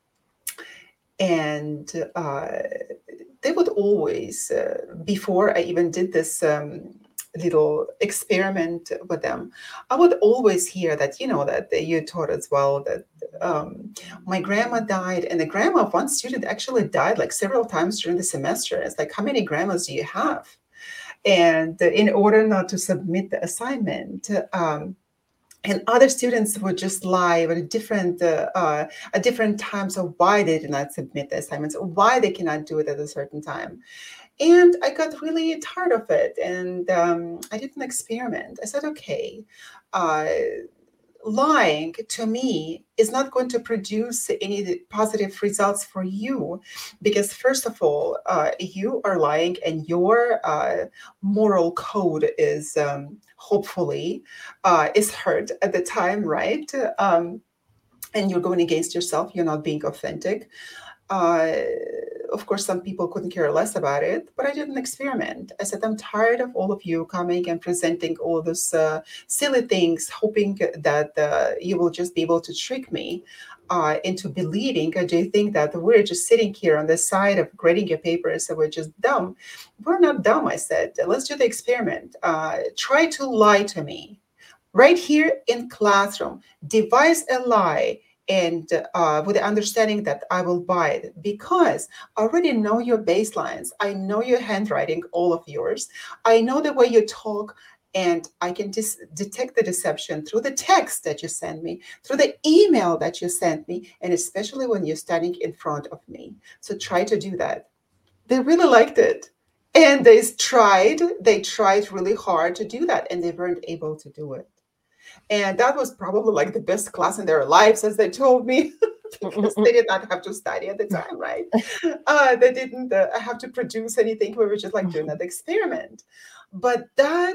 and uh, they would always, uh, before I even did this um, little experiment with them, I would always hear that, you know, that you taught as well that um, my grandma died, and the grandma of one student actually died like several times during the semester. It's like, how many grandmas do you have? And in order not to submit the assignment, um, and other students would just lie at a different uh, uh, at different times of why they did not submit the assignments, or why they cannot do it at a certain time. And I got really tired of it, and um, I did an experiment. I said, okay, uh, lying to me is not going to produce any positive results for you, because first of all, uh, you are lying, and your uh, moral code is um, hopefully uh, is hurt at the time, right? Um, and you're going against yourself, you're not being authentic. uh, of course, some people couldn't care less about it, but I did an experiment. I said, I'm tired of all of you coming and presenting all those uh, silly things, hoping that uh, you will just be able to trick me uh, into believing. Uh, do you think that we're just sitting here on the side of grading your papers and we're just dumb? We're not dumb, I said. Let's do the experiment. Uh, try to lie to me right here in classroom. Devise a lie and uh, with the understanding that I will buy it because I already know your baselines. I know your handwriting, all of yours. I know the way you talk, and I can dis- detect the deception through the text that you send me, through the email that you sent me, and especially when you're standing in front of me. So try to do that. They really liked it. And they tried, they tried really hard to do that, and they weren't able to do it. And that was probably like the best class in their lives, as they told me, because they did not have to study at the time, right? Uh, they didn't uh, have to produce anything. We were just like doing that experiment. But that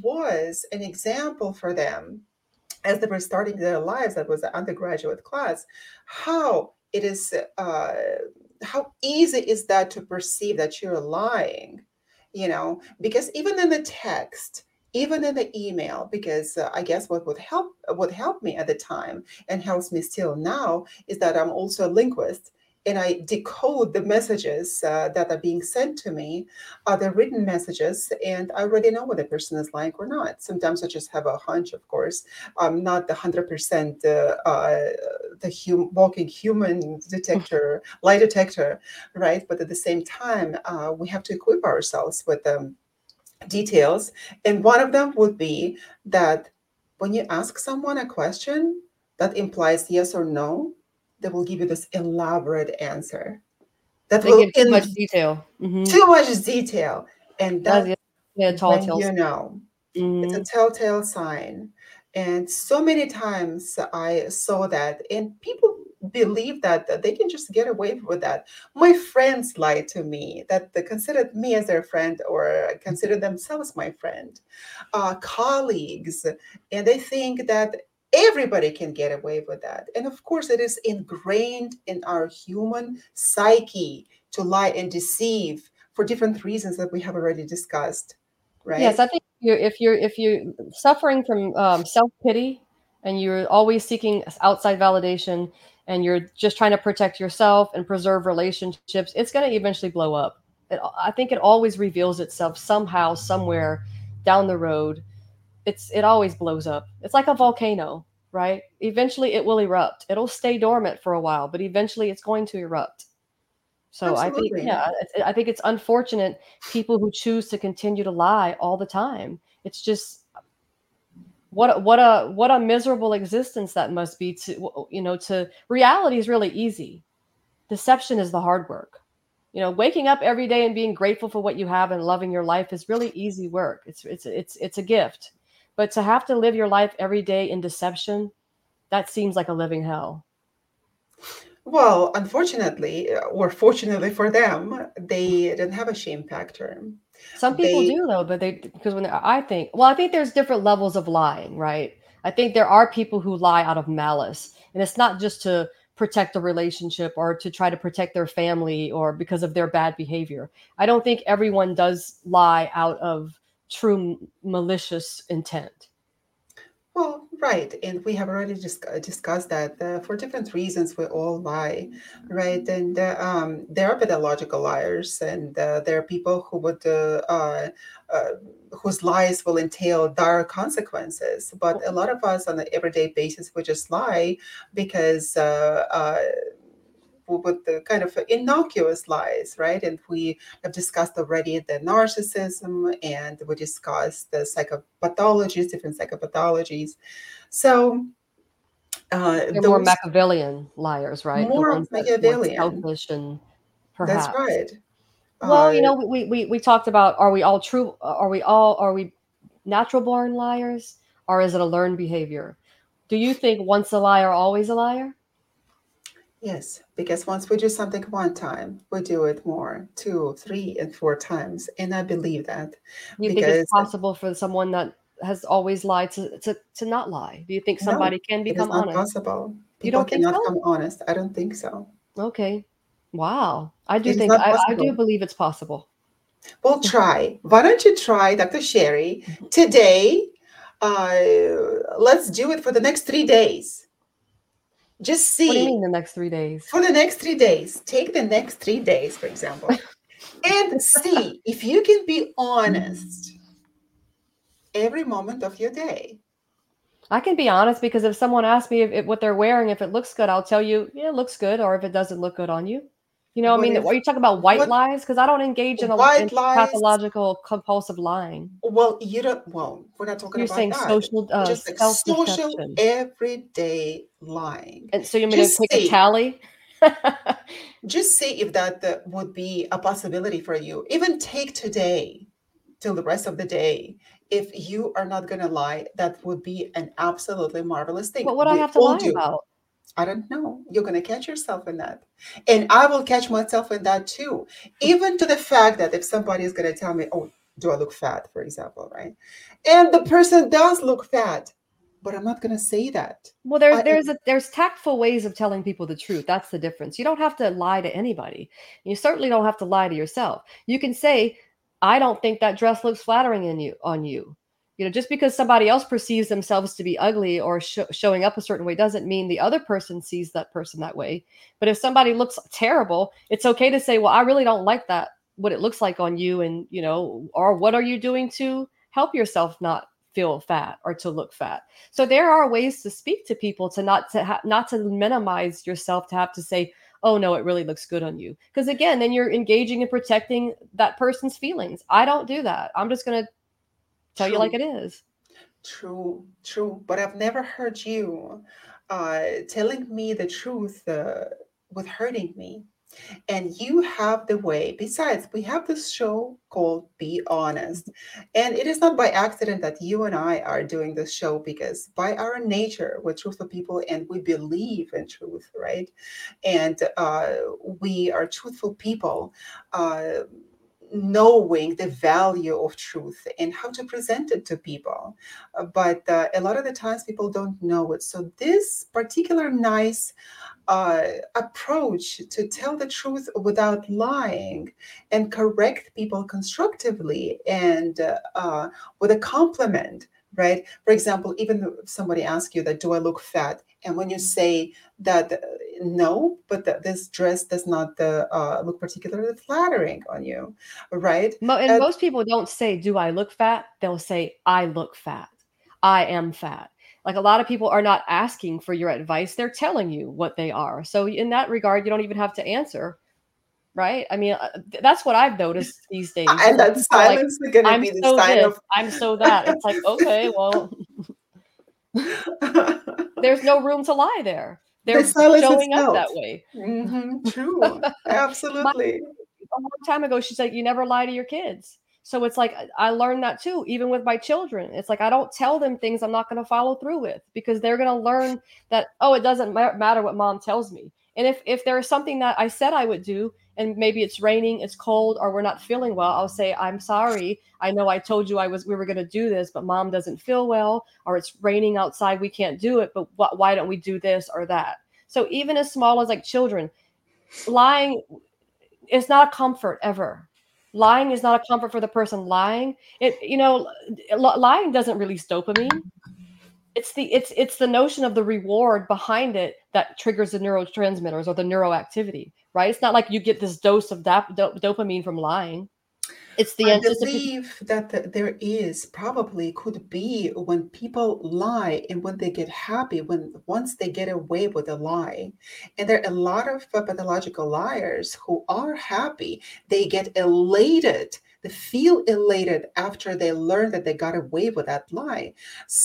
was an example for them as they were starting their lives. That was the undergraduate class. How it is, uh, how easy is that to perceive that you're lying, you know? Because even in the text, even in the email, because uh, I guess what would help would help me at the time and helps me still now is that I'm also a linguist, and I decode the messages uh, that are being sent to me, uh, the written messages, and I already know what the person is like or not. Sometimes I just have a hunch, of course. I'm not the one hundred percent uh, uh, the hum- walking human detector, lie detector, right? But at the same time, uh, we have to equip ourselves with um, details. And one of them would be that when you ask someone a question that implies yes or no, they will give you this elaborate answer that They will give too in much detail. Hmm. too much detail. And That's that's yeah, yeah, tall when tales. you know it's a Hmm. telltale sign. And so many times I saw that, and people believe that, that they can just get away with that. My friends lied to me that they considered me as their friend or considered themselves my friend, uh, colleagues, and they think that everybody can get away with that. And of course, it is ingrained in our human psyche to lie and deceive for different reasons that we have already discussed, Yes, right? I think you if you're if you're suffering from um, self pity and you're always seeking outside validation and you're just trying to protect yourself and preserve relationships, it's going to eventually blow up. It, I think it always reveals itself somehow, somewhere down the road. It's it always blows up. It's like a volcano, right? Eventually, it will erupt. It'll stay dormant for a while, but eventually, it's going to erupt. So I think, Absolutely. yeah, it's, I think it's unfortunate people who choose to continue to lie all the time. It's just what a- what a what a miserable existence that must be to you know to reality is really easy. Deception is the hard work. You know, waking up every day and being grateful for what you have and loving your life is really easy work. It's it's it's it's a gift. But to have to live your life every day in deception, that seems like a living hell. Well, unfortunately, uh, or fortunately for them, they didn't have a shame factor. Some people They, do though, but they because when I think well, I think there's different levels of lying, right? I think there are people who lie out of malice, and it's not just to protect a relationship or to try to protect their family or because of their bad behavior. I don't think everyone does lie out of true malicious intent. well, right. And we have already just discussed that uh, for different reasons we all lie, right? And uh, um, there are pathological liars, and uh, there are people who would, uh, uh, uh, whose lies will entail dire consequences. But a lot of us on an everyday basis, we just lie because uh, uh, with the kind of innocuous lies, right? And we have discussed already the narcissism, and we discussed the psychopathologies, different psychopathologies. So uh, They're more those Machiavellian liars, right? The more ones that more Machiavellian. selfish and That's perhaps. right. Well, Uh, you know, we, we, we talked about are we all true? Are we all, are we natural born liars or is it a learned behavior? Do you think once a liar, always a liar? yes, because once we do something one time, we do it more, two, three, and four times. And I believe that Do you think it's because possible for someone that has always lied to, to, to not lie? Do you think no, somebody can it is become not honest? possible. You People don't think cannot so? come honest. I don't think so. Okay. Wow. I do It is think, not I, I do possible. believe it's possible. Well, try. Why don't you try, doctor Sherry, today? Uh, let's do it for the next three days. Just What do you mean see the next three days? for the next three days. Take the next three days, for example, and see if you can be honest every moment of your day. I can be honest because if someone asks me if, if what they're wearing, if it looks good, I'll tell you, yeah, it looks good, or if it doesn't look good on you. You know, I What mean, if are you talking about white what lies? Because I don't engage in a in white lies? pathological compulsive lying. Well, you don't, well, we're not talking You're about saying that. social uh, Just like self social, deception, everyday lying. and so you mean to Just take a see, tally? just see if that uh, would be a possibility for you. Even take today till the rest of the day. If you are not going to lie, that would be an absolutely marvelous thing. What would I We have to all lie do. about? I don't know. You're going to catch yourself in that. And I will catch myself in that too. Even to the fact that if somebody is going to tell me, oh, do I look fat, for example, right? And the person does look fat, but I'm not going to say that. Well, there's I, there's a, there's tactful ways of telling people the truth. That's the difference. You don't have to lie to anybody. You certainly don't have to lie to yourself. You can say, "I don't think that dress looks flattering in you on you." You know, just because somebody else perceives themselves to be ugly or sh- showing up a certain way doesn't mean the other person sees that person that way. But if somebody looks terrible, it's okay to say, "Well, I really don't like that what it looks like on you," and you know, or what are you doing to help yourself not feel fat or to look fat? So there are ways to speak to people to not to ha- not to minimize yourself to have to say, "Oh no, it really looks good on you." Because again, then you're engaging in protecting that person's feelings. I don't do that. I'm just going to tell you like true, it is. true, true. But I've never heard you uh, telling me the truth uh, with hurting me. And you have the way. Besides, we have this show called Be Honest. And it is not by accident that you and I are doing this show, because by our nature, we're truthful people and we believe in truth, right? And uh, we are truthful people. Uh, knowing the value of truth and how to present it to people. Uh, but uh, a lot of the times people don't know it. So this particular nice uh, approach to tell the truth without lying and correct people constructively and uh, uh, with a compliment, right? For example, even if somebody asks you that, do I look fat? And when you say that, uh, no, but that this dress does not uh, uh, look particularly flattering on you, right? Mo- and Uh, most people don't say, "Do I look fat?" They'll say, "I look fat. I am fat." Like a lot of people are not asking for your advice; they're telling you what they are. So in that regard, you don't even have to answer, right? I mean, uh, th- that's what I've noticed these days. It's and like that people are like, silence is going to "I'm be the so sign this, of I'm so that." It's like, okay, well, there's no room to lie there. the They're silence showing up itself. that way. Hmm, true. My Absolutely. a long time ago, she said, "You never lie to your kids." So it's like I learned that too, even with my children. It's like I don't tell them things I'm not going to follow through with because they're going to learn that, oh, it doesn't ma- matter what mom tells me. And if if there is something that I said I would do, and maybe it's raining, it's cold, or we're not feeling well, I'll say, "I'm sorry. I know I told you I was we were going to do this, but mom doesn't feel well, or it's raining outside, we can't do it. But wh- why don't we do this or that?" So even as small as like children, lying is not a comfort ever. Lying is not a comfort for the person lying. It, you know, lying doesn't release dopamine. It's the it's it's the notion of the reward behind it that triggers the neurotransmitters or the neuroactivity, right? It's not like you get this dose of dop- do- dopamine from lying. It's the I anticipation. believe that th- there is probably could be when people lie and when they get happy, when once they get away with a lie. And there are a lot of uh, pathological liars who are happy. They get elated. They feel elated after they learn that they got away with that lie.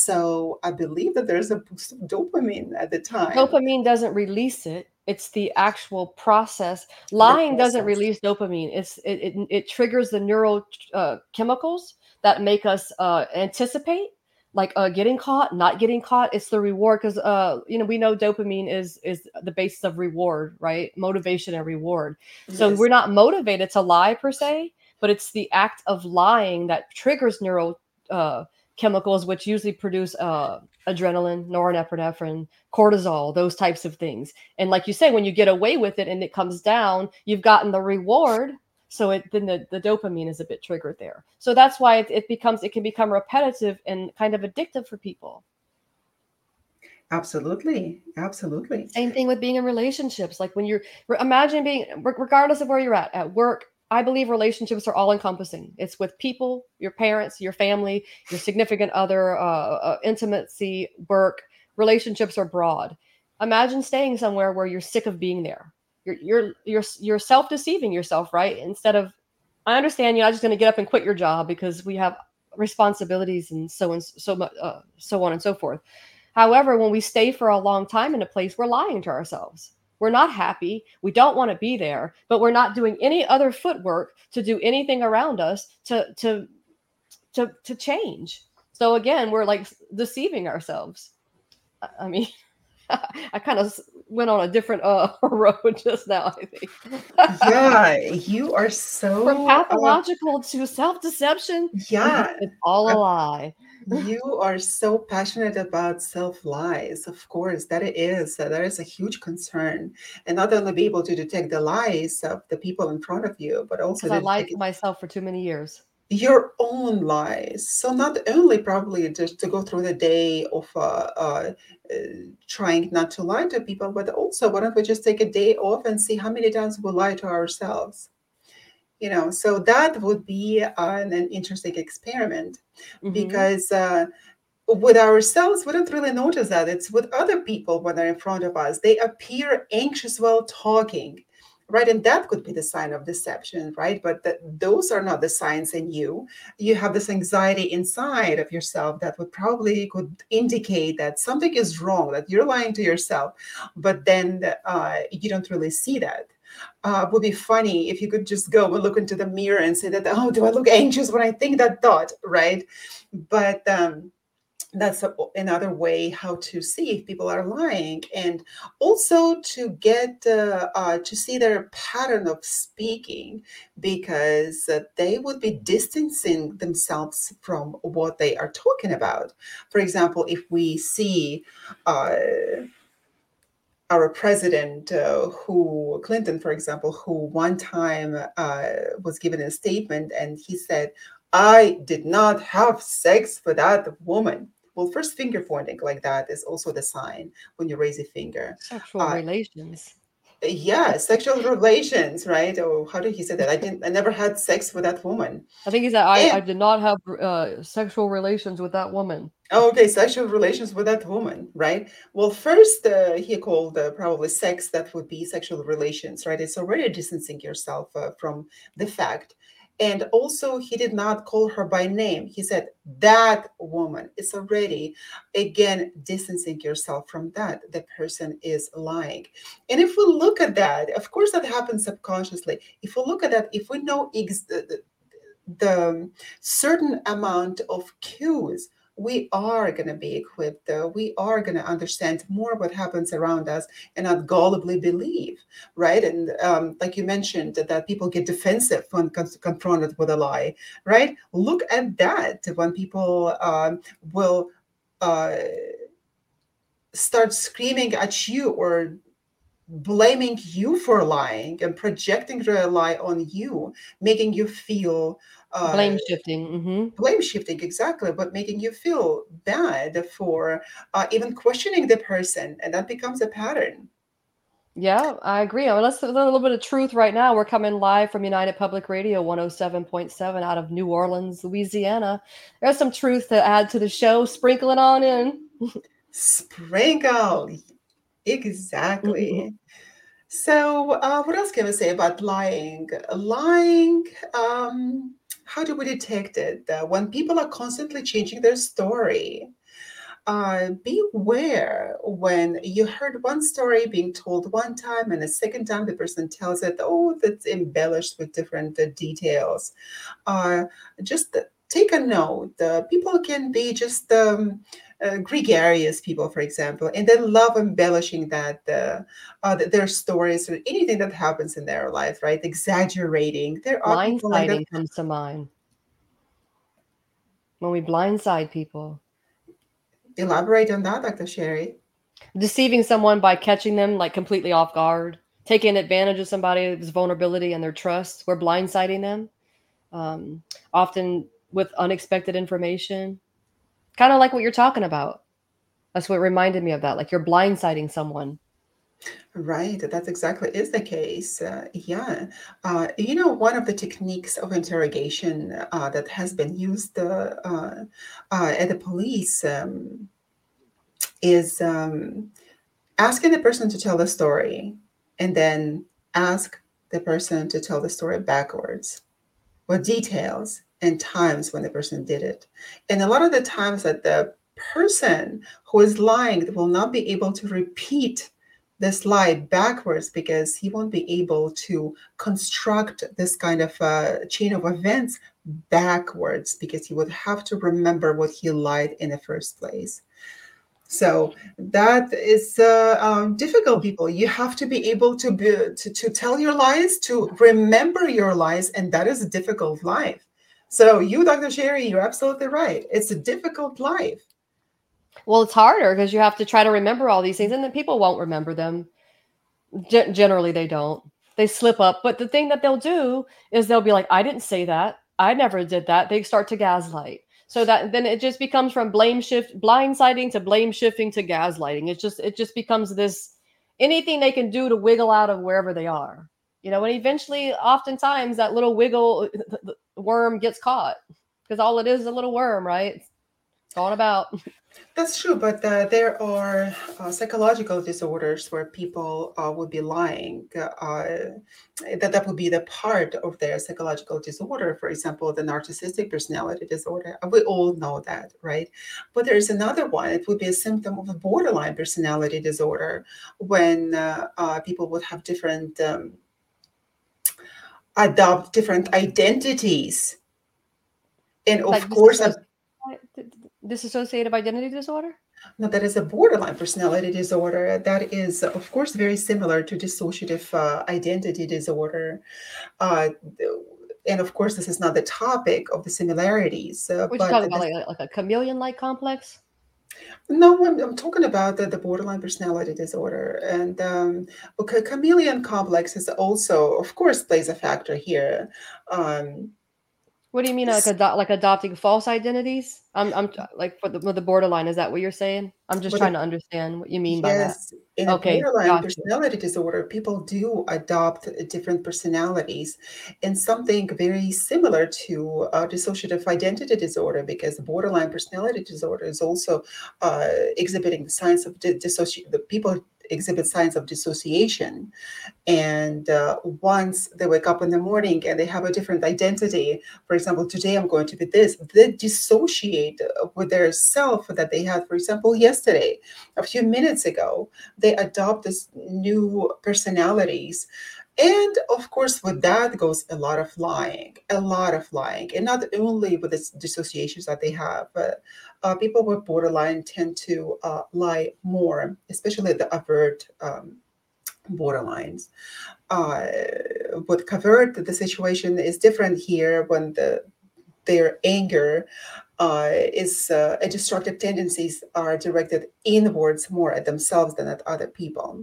So I believe that there's a boost of dopamine at the time, Dopamine doesn't release it. It's the actual process. the Lying doesn't process. release dopamine. It's it it, it triggers the neural uh, chemicals that make us uh, anticipate, like uh, getting caught, not getting caught. It's the reward because uh, you know we know dopamine is is the basis of reward, right? Motivation and reward. So we're Yes. not motivated to lie per se, but it's the act of lying that triggers neural uh, chemicals, which usually produce uh, adrenaline, norepinephrine, cortisol, those types of things. And like you say, when you get away with it and it comes down, you've gotten the reward. So it then the, the dopamine is a bit triggered there. So that's why it, it becomes it can become repetitive and kind of addictive for people. Absolutely. Absolutely. Same thing with being in relationships. Like when you're imagine being regardless of where you're at, at work, I believe relationships are all encompassing. It's with people, your parents, your family, your significant other, uh, uh, intimacy, work. Relationships are broad. Imagine staying somewhere where you're sick of being there. You're you're you're you're self deceiving yourself, right? Instead of, I understand you're not just going to get up and quit your job because we have responsibilities and so and so much, uh, so on and so forth. However, when we stay for a long time in a place, we're lying to ourselves. We're not happy. We don't want to be there, but we're not doing any other footwork to do anything around us to to to to change. So again, we're like deceiving ourselves. I I mean, I kind of went on a different uh, road just now, I think. Yeah, you are From so uh, pathological to self-deception, yeah. it's all a lie. You are so passionate about self-lies. Of course, that it is. That is a huge concern. And not only be able to detect the lies of the people in front of you, but also Because I to lied detect to myself for too many years. your own lies. So not only probably just to go through the day of uh, uh, uh, trying not to lie to people, but also why don't we just take a day off and see how many times we lie to ourselves? You know, so that would be an, an interesting experiment Hmm. because uh, with ourselves, we don't really notice that. It's with other people when they're in front of us. They appear anxious while talking, right? And that could be the sign of deception, right? But th- those are not the signs in you. You have this anxiety inside of yourself that would probably could indicate that something is wrong, that you're lying to yourself, but then uh, you don't really see that. Uh, it would be funny if you could just go and look into the mirror and say that, oh, do I look anxious when I think that thought, right? But um, that's a, another way how to see if people are lying, and also to get uh, uh, to see their pattern of speaking, because uh, they would be distancing themselves from what they are talking about. For example, if we see uh, our president, uh, who Clinton, for example, who one time uh, was given a statement and he said, I did not have sex with that woman. Well, first, finger pointing like that is also the sign when you raise a finger. Sexual Uh, relations. yeah, sexual relations, right? Or how did he say that? I didn't, I never had sex with that woman. I think he said, I, I And did not have uh, sexual relations with that woman. oh, okay, sexual relations with that woman, right? Well, first, uh, he called uh, probably sex, that would be sexual relations, right? It's already distancing yourself uh, from the fact. And also, he did not call her by name. He said, that woman. It's already, again, distancing yourself from that. The person is lying. And if we look at that, of course, that happens subconsciously. If we look at that, if we know ex- the, the certain amount of cues, we are going to be equipped, uh, we are going to understand more what happens around us and not gullibly believe, right? And um, like you mentioned, that, that people get defensive when con- confronted with a lie, right? Look at that when people um, will uh, start screaming at you or blaming you for lying and projecting the lie on you, making you feel uh, Blame shifting. Hmm. blame shifting, exactly, but making you feel bad for uh, even questioning the person, and that becomes a pattern. Yeah, I agree. I mean, let's a little bit of truth right now. We're coming live from United Public Radio one oh seven point seven out of New Orleans, Louisiana. There's some truth to add to the show. Sprinkle it on in. Sprinkle, exactly. So, uh, what else can we say about lying? Lying, um, how do we detect it? Uh, when people are constantly changing their story, uh, beware when you heard one story being told one time and the second time the person tells it, oh, that's embellished with different uh, details. Uh, just take a note. Uh, people can be just um, uh, gregarious people, for example, and they love embellishing that uh, uh, their stories or anything that happens in their life, right? Exaggerating. There are people like that. Blindsiding comes to mind when we blindside people. Elaborate on that, doctor Sherry. Deceiving someone by catching them like completely off guard, taking advantage of somebody's vulnerability and their trust. We're blindsiding them, um, often with unexpected information, kind of like what you're talking about. That's what reminded me of that. Like you're blindsiding someone. Right, that's exactly is the case. Uh, yeah, uh, you know, one of the techniques of interrogation uh, that has been used uh, uh, uh, at the police um, is um, asking the person to tell the story, and then ask the person to tell the story backwards, with details and times when the person did it. And a lot of the times that the person who is lying will not be able to repeat this lie backwards because he won't be able to construct this kind of uh, chain of events backwards because he would have to remember what he lied in the first place. So that is uh, um, difficult, people. You have to be able to be to, to tell your lies, to remember your lies, and that is a difficult life. So you, Doctor Sherry, you're absolutely right. It's a difficult life. Well, it's harder because you have to try to remember all these things, and then people won't remember them. G- generally, they don't. They slip up. But the thing that they'll do is they'll be like, "I didn't say that. I never did that." They start to gaslight. So that then it just becomes from blame shift, blindsiding to blame shifting to gaslighting. It just it just becomes this anything they can do to wiggle out of wherever they are. You know, and eventually, oftentimes, that little wiggle the worm gets caught because all it is is a little worm, right? It's going about. That's true, but uh, there are uh, psychological disorders where people uh, would be lying. Uh, that that would be the part of their psychological disorder. For example, the narcissistic personality disorder. We all know that, right? But there is another one. It would be a symptom of a borderline personality disorder when uh, uh, people would have different um, adopt different identities, and Like of course, disassociative, a disassociative identity disorder. no, that is a borderline personality disorder. That is, of course, very similar to dissociative uh, identity disorder. Uh, and of course, this is not the topic of the similarities, uh, What you but talking about, this, like like a chameleon-like complex? no, I'm, I'm talking about the, the borderline personality disorder. And um, okay, chameleon complex is also, of course, plays a factor here. Um, What do you mean, like ado- like adopting false identities? I'm I'm like for the with the borderline. Is that what you're saying? I'm just with trying a to understand what you mean by that. Yes, in a Okay, borderline gotcha. personality disorder, people do adopt different personalities, and something very similar to uh, dissociative identity disorder, because borderline personality disorder is also uh, exhibiting the signs of di- dissoci- the people exhibit signs of dissociation. And uh, once they wake up in the morning and they have a different identity, for example, today I'm going to be this, they dissociate with their self that they had, for example, yesterday, a few minutes ago. They adopt this new personalities. And of course, with that goes a lot of lying, a lot of lying. And not only with the dissociations that they have, but uh, people with borderline tend to uh, lie more, especially the avert um, borderlines. Uh, with covert, the situation is different here when the their anger uh, is uh, and destructive tendencies are directed inwards more at themselves than at other people.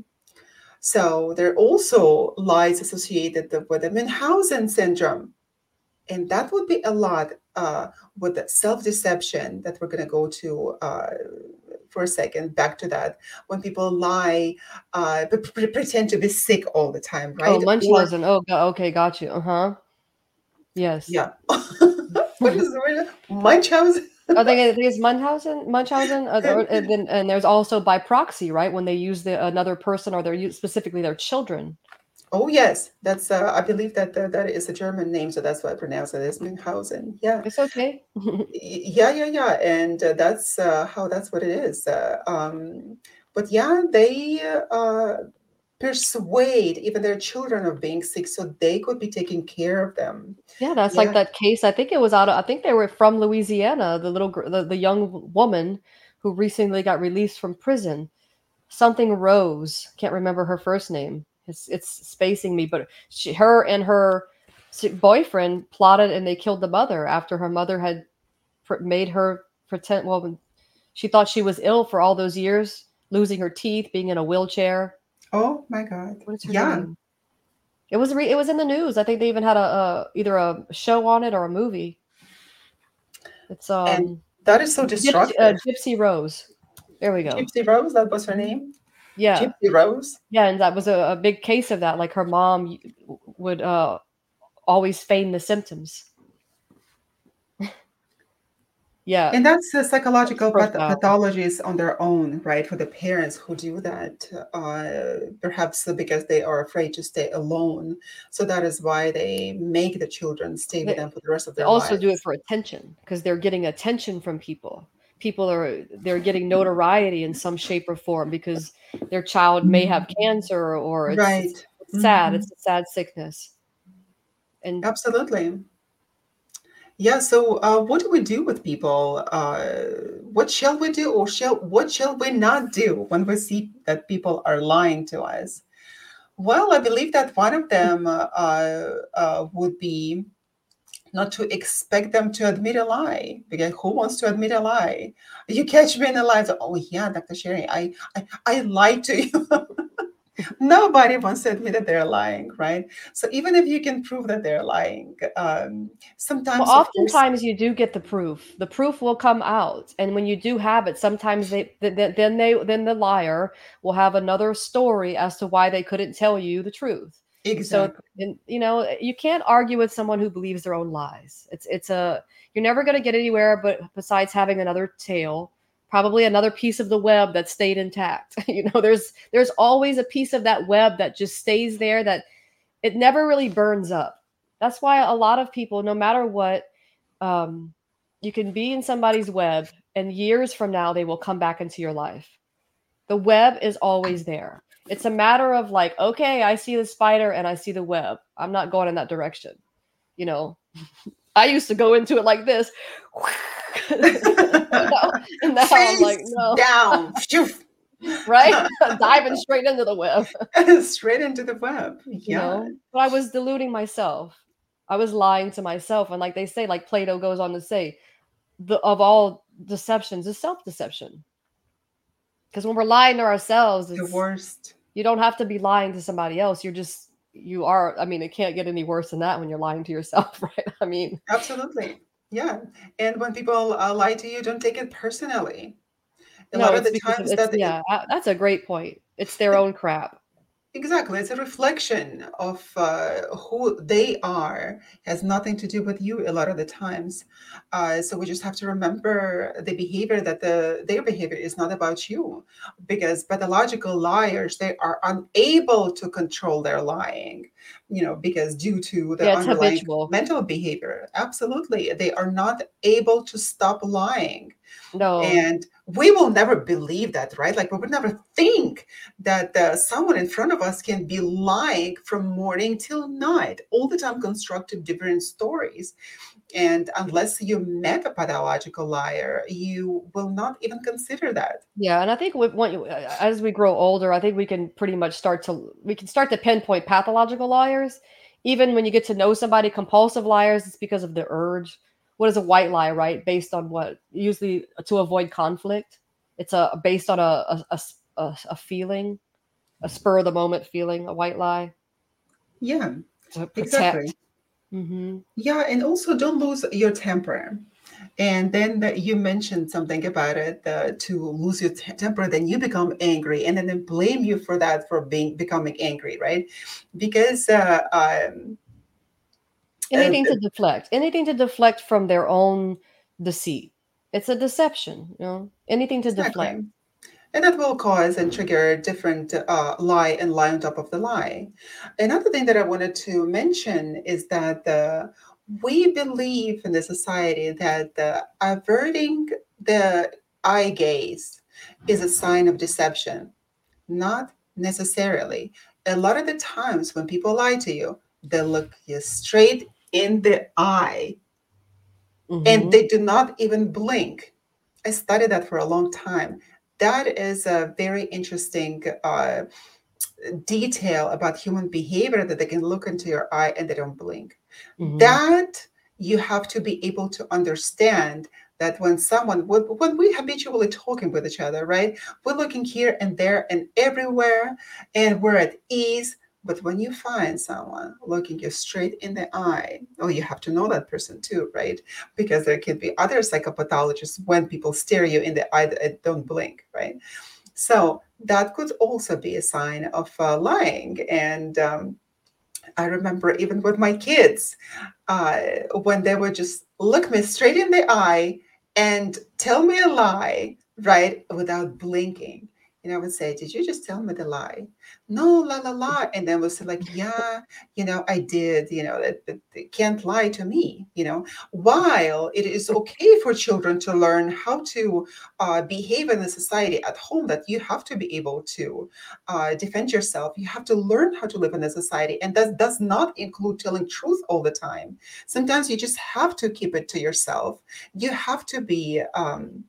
So there are also lies associated with the Munchausen syndrome, and that would be a lot uh, with the self-deception that we're going to go to uh, for a second, back to that. When people lie, uh, but pre- pretend to be sick all the time, Oh, right? Or Munchausen. Oh, go- okay, got you. Uh huh. Yes. yeah. What is the word? Munchausen? I think it is Munchausen. Munchausen, uh, or, and then and there's also by proxy, right? When they use the another person or they're use, specifically their children. Oh yes, that's uh, I believe that uh, that is a German name, so that's why I pronounce it as Munchausen. Yeah, It's okay. Y- yeah, yeah, yeah, and uh, that's uh, how that's what it is. Uh, um, but yeah, they uh, persuade even their children of being sick so they could be taking care of them. Yeah, that's like Yeah. that case. I think it was out of, I think they were from Louisiana, the little gr- the, the young woman who recently got released from prison. Something Rose, can't remember her first name. It's it's spacing me, but she, her and her s- boyfriend plotted and they killed the mother after her mother had pr- made her pretend well she thought she was ill for all those years, losing her teeth, being in a wheelchair. Oh my God. What is her Yeah. name? It was re- it was in the news. I think they even had a, a either a show on it or a movie. It's And um that is so Gypsy, uh, destructive. Gypsy Rose. There we go. Gypsy Rose, that was her name. Yeah. Gypsy Rose. Yeah, and that was a, a big case of that. Like her mom would uh, always feign the symptoms. Yeah, And that's the that's psychological path- profound. pathologies on their own, right? For the parents who do that, uh, perhaps because they are afraid to stay alone. So that is why they make the children stay with They, them for the rest of they their also do it lives. for attention because they're getting attention from people. People are they're getting notoriety in some shape or form because their child may have cancer or it's it's, Right. it's sad. Mhm. It's a sad sickness. And Absolutely. Yeah. So, uh, what do we do with people? Uh, what shall we do, or shall what shall we not do when we see that people are lying to us? Well, I believe that one of them uh, uh, would be not to expect them to admit a lie, because who wants to admit a lie? You catch me in a lie, so, oh yeah, Doctor Sherry, I, I I lied to you. Nobody wants to admit that they're lying, right? So even if you can prove that they're lying, um, well, sometimes, of course, oftentimes you do get the proof. The proof will come out, and when you do have it, sometimes they th- th- then they then the liar will have another story as to why they couldn't tell you the truth. So, exactly. and, you know, you can't argue with someone who believes their own lies. It's it's a you're never going to get anywhere, but besides having another tail, probably another piece of the web that stayed intact. You know, there's there's always a piece of that web that just stays there that it never really burns up. That's why a lot of people, no matter what, um, you can be in somebody's web, and years from now, they will come back into your life. The web is always there. It's a matter of like, okay, I see the spider and I see the web. I'm not going in that direction. You know, I used to go into it like this, you know, and now I'm like, Face no, down. Phew. right? Diving straight into the web. Straight into the web. You Yeah. know, but I was deluding myself. I was lying to myself, and like they say, like Plato goes on to say, the of all deceptions is self-deception, because when we're lying to ourselves, The it's worst. you don't have to be lying to somebody else. You're just you are. I mean, it can't get any worse than that when you're lying to yourself, right? I mean, Absolutely. Yeah. And when people uh, lie to you, don't take it personally. A no, lot of it's the because of times it's that it, yeah, uh, that's a great point. It's their own crap. exactly, it's a reflection of uh, who they are, has nothing to do with you a lot of the times. Uh, so we just have to remember the behavior that the their behavior is not about you, because pathological liars, they are unable to control their lying, you know, because due to the Yeah, it's underlying habitual. mental behavior. Absolutely, they are not able to stop lying. No, And we will never believe that, right? Like we would never think that uh, someone in front of us can be lying from morning till night, all the time constructing different stories. And unless you met a pathological liar, you will not even consider that. yeah, and I think with when, as we grow older, I think we can pretty much start to we can start to pinpoint pathological liars. Even when you get to know somebody, compulsive liars, it's because of the urge. What is a white lie, right? Based on what? Usually to avoid conflict. It's a based on a a, a, a a feeling, a spur of the moment feeling. A white lie Yeah, to exactly. protect. Hmm. Yeah, and also don't lose your temper. And then that you mentioned something about it, uh, to lose your t- temper, then you become angry, and then they blame you for that, for being becoming angry, right? Because uh, um, uh, Anything to deflect. Anything to deflect from their own deceit. It's a deception. You know, anything to deflect. exactly, and that will cause and trigger a different uh, lie and lie on top of the lie. Another thing that I wanted to mention is that uh, we believe in the society that uh, averting the eye gaze is a sign of deception. Not necessarily. A lot of the times when people lie to you, they look you straight in the eye and Hmm. they do not even blink. I studied that for a long time. That is a very interesting uh, detail about human behavior, that they can look into your eye and they don't blink. Hmm. That you have to be able to understand, that when someone, when we habitually talking with each other, right, we're looking here and there and everywhere, and we're at ease. But when you find someone looking you straight in the eye, oh, you have to know that person too, right? Because there could be other psychopathologists when people stare you in the eye that don't blink, right? So that could also be a sign of uh, lying. And um, I remember even with my kids, uh, when they would just look me straight in the eye and tell me a lie, right, without blinking. And I would say, "Did you just tell me the lie?" "No, la la la." And then was like, "Yeah, you know, I did. You know, that, that they can't lie to me. You know, while it is okay for children to learn how to uh, behave in a society at home, that you have to be able to uh, defend yourself. You have to learn how to live in a society, and that does not include telling truth all the time. Sometimes you just have to keep it to yourself. You have to be um,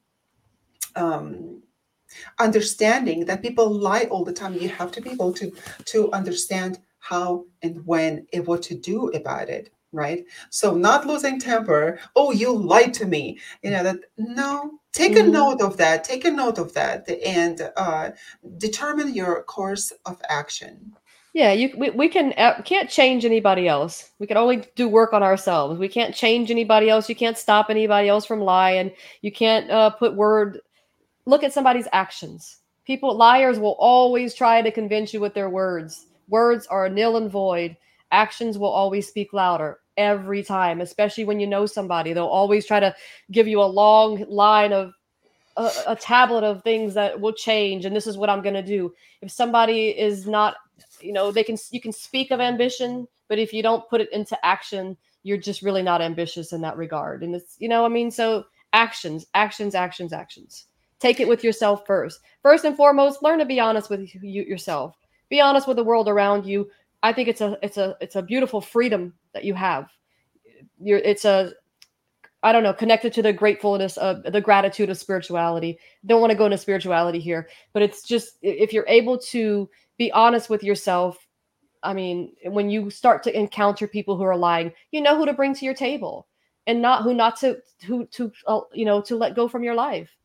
um, understanding that people lie all the time. You have to be able to to understand how and when and what to do about it, right? So not losing temper. "Oh, you lied to me." You know that. No, take a Hmm. note of that. Take a note of that, and uh, determine your course of action. Yeah, you we, we can uh, can't change anybody else. We can only do work on ourselves. We can't change anybody else. You can't stop anybody else from lying. You can't uh, put word look at somebody's actions. People, liars will always try to convince you with their words. Words are nil and void. Actions will always speak louder every time, especially when you know somebody. They'll always try to give you a long line of a, a tablet of things that will change, and this is what I'm going to do. If somebody is not, you know, they can you can speak of ambition, but if you don't put it into action, you're just really not ambitious in that regard. And it's, you know, I mean, so actions, actions, actions, actions. Take it with yourself first. First and foremost, learn to be honest with you yourself. Be honest with the world around you. I think it's a it's a it's a beautiful freedom that you have. You're it's a I don't know, connected to the gratefulness of the gratitude of spirituality. Don't want to go into spirituality here, but it's just if you're able to be honest with yourself. I mean, when you start to encounter people who are lying, you know who to bring to your table, and not who not to who to uh, you know to let go from your life.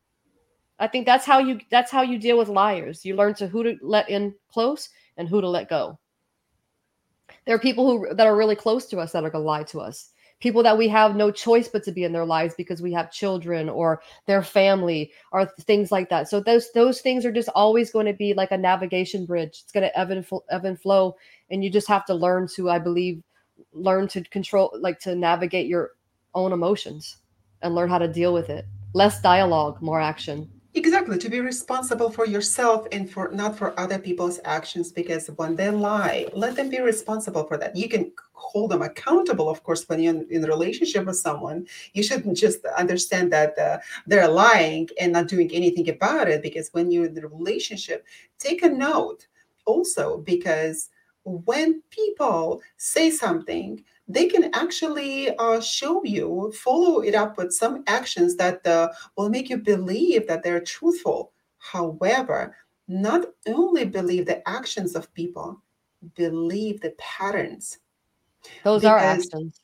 I think that's how you that's how you deal with liars. You learn to who to let in close and who to let go. There are people who that are really close to us that are going to lie to us. People that we have no choice but to be in their lives because we have children or their family or things like that. So those those things are just always going to be like a navigation bridge. It's going to ebb and, fl- ebb and flow, and you just have to learn to, I believe, learn to control, like to navigate your own emotions and learn how to deal with it. Less dialogue, more action. Exactly, to be responsible for yourself and for not for other people's actions, because when they lie, let them be responsible for that. You can hold them accountable, of course, when you're in, in a relationship with someone. You shouldn't just understand that uh, they're lying and not doing anything about it, because when you're in the relationship, take a note also, because when people say something, they can actually uh, show you, follow it up with some actions that uh, will make you believe that they're truthful. However, not only believe the actions of people, believe the patterns, Those are because actions.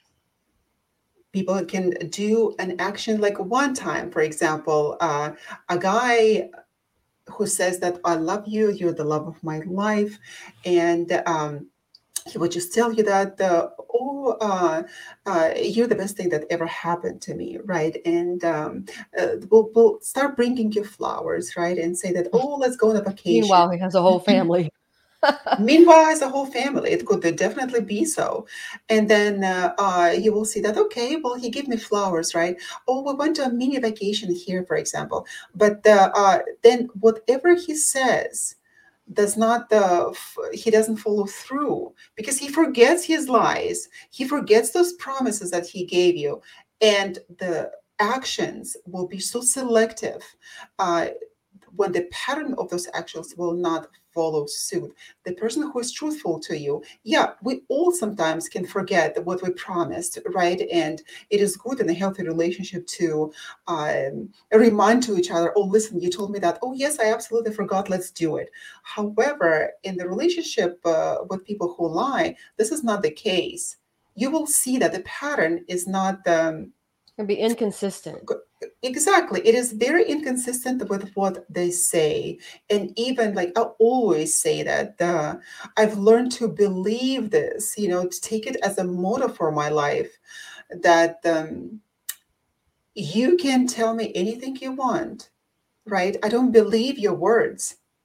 people can do an action like one time, for example, uh, a guy who says that "I love you, you're the love of my life," and um, he would just tell you that uh, oh uh, uh, you're the best thing that ever happened to me, right? And um, uh, we'll, we'll start bringing you flowers, right? And say that, "Oh, let's go on a vacation." Meanwhile, he has a whole family. Meanwhile, as a whole family, it could definitely be so. And then uh, uh, you will see that, okay, well, he gave me flowers, right? Oh, we went to a mini vacation here, for example. But uh, uh, then whatever he says does not, uh, f- he doesn't follow through, because he forgets his lies. He forgets those promises that he gave you. And the actions will be so selective. Uh, when the pattern of those actions will not follow suit. The person who is truthful to you, yeah, we all sometimes can forget what we promised, right? And it is good in a healthy relationship to um, remind to each other, "Oh, listen, you told me that. Oh, yes, I absolutely forgot. Let's do it." However, in the relationship uh, with people who lie, this is not the case. You will see that the pattern is not um, Can be inconsistent. exactly. It is very inconsistent with what they say. And even like I always say that uh, I've learned to believe this, you know, to take it as a motto for my life, that um, you can tell me anything you want, right? I don't believe your words.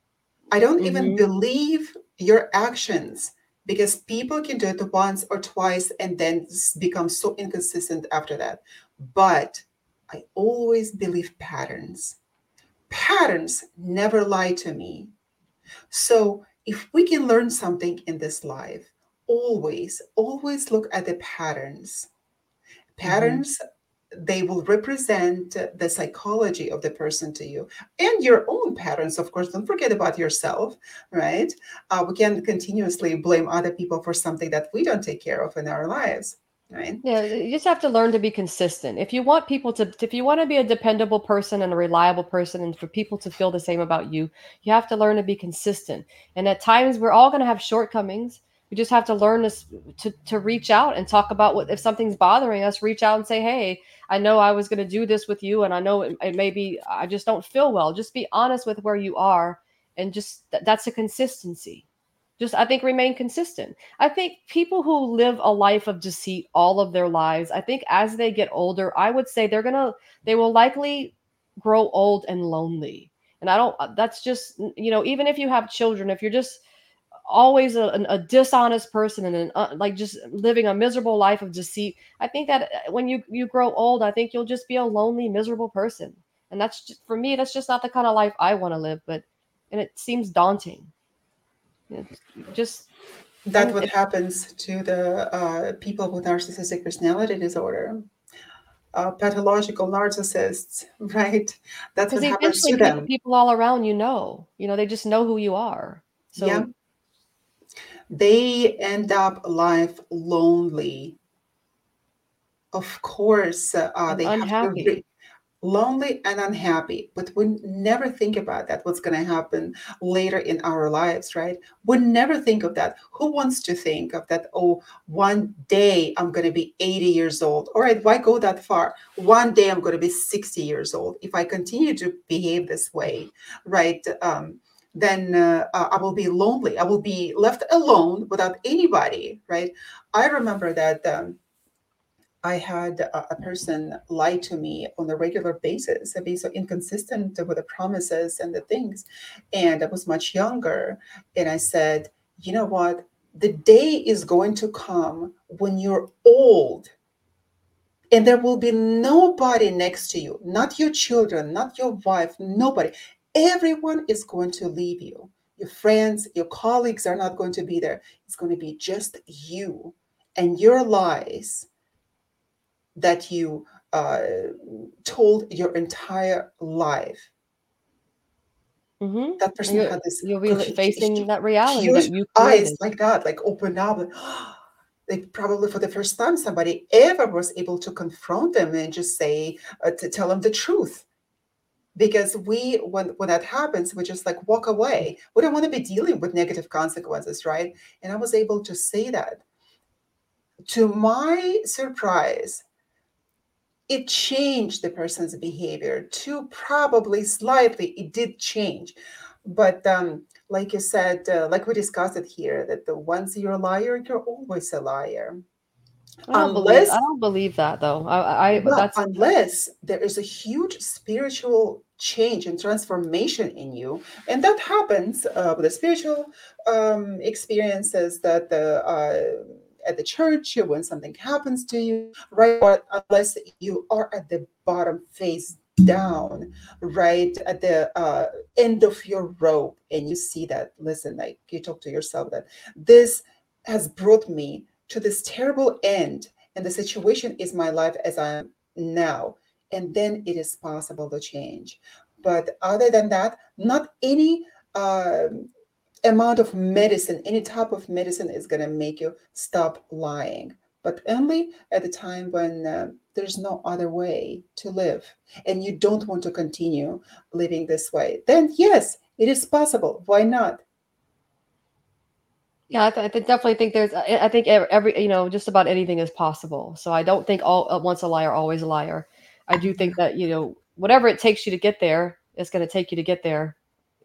I don't even Mm-hmm. believe your actions because people can do it once or twice and then s- become so inconsistent after that. But I always believe patterns. Patterns never lie to me. So if we can learn something in this life, always, always look at the patterns. Mm-hmm. Patterns, they will represent the psychology of the person to you and your own patterns. Of course, don't forget about yourself, right? Uh, we can continuously blame other people for something that we don't take care of in our lives, right? Yeah, you just have to learn to be consistent. If you want people to, if you want to be a dependable person and a reliable person, and for people to feel the same about you, you have to learn to be consistent. And at times, we're all going to have shortcomings. We just have to learn to, to to reach out and talk about what if something's bothering us. Reach out and say, "Hey, I know I was going to do this with you, and I know it, it may be I just don't feel well." Just be honest with where you are, and just th- that's a consistency. Just I think remain consistent. I think people who live a life of deceit all of their lives, I think as they get older, I would say they're going to they will likely grow old and lonely. And I don't that's just you know, even if you have children, if you're just always a, a dishonest person and an, uh, like just living a miserable life of deceit, I think that uh, when you you grow old, I think you'll just be a lonely, miserable person. And that's just, for me, that's just not the kind of life I want to live. But and it seems daunting. It's just That's and what it, happens to the uh, people with narcissistic personality disorder, uh, pathological narcissists, right? That's because what happens eventually to people them. people all around you know, you know, they just know who you are. Yeah, So they end up life lonely. Of course, uh, and they have to unhappy. re- lonely and unhappy, but we never think about that, what's going to happen later in our lives, right? We never think of that. Who wants to think of that? Oh, one day I'm going to be eighty years old. All right, why go that far? One day I'm going to be sixty years old. If I continue to behave this way, right? Um, then uh, uh, I will be lonely. I will be left alone without anybody, right? I remember that. Um, I had a, a person lie to me on a regular basis and be so inconsistent with the promises and the things. And I was much younger. And I said, you know what? The day is going to come when you're old and there will be nobody next to you, not your children, not your wife, nobody. Everyone is going to leave you. Your friends, your colleagues are not going to be there. It's going to be just you and your lies that you uh, told your entire life. Mm-hmm. That person You'll, had this you'll be huge, facing that reality huge that you eyes created. like that, like opened up. And, like probably for the first time, somebody ever was able to confront them and just say, uh, to tell them the truth. Because we, when when that happens, we just like walk away. We don't want to be dealing with negative consequences, right? And I was able to say that. To my surprise, it changed the person's behavior to probably slightly it did change, but um, like you said, uh, like we discussed it here, that the once you're a liar, you're always a liar. I don't believe I Unless, don't believe that though. I I but well, that's unless there is a huge spiritual change and transformation in you, and that happens uh, with the spiritual um, experiences that the uh, at the church when something happens to you, right? But unless you are at the bottom, face down, right at the uh, end of your rope, and you see that, listen, like you talk to yourself that this has brought me to this terrible end and the situation is my life as I am now. And then it is possible to change. But other than that, not any um amount of medicine, any type of medicine is going to make you stop lying. But only at the time when uh, there's no other way to live and you don't want to continue living this way. Then, yes, it is possible. Why not? yeah. I, th- I th- definitely think there's. I I think ev- every you know just about anything is possible. So I don't think all uh, once a liar always a liar. I do think that you know whatever it takes you to get there, it's going to take you to get there.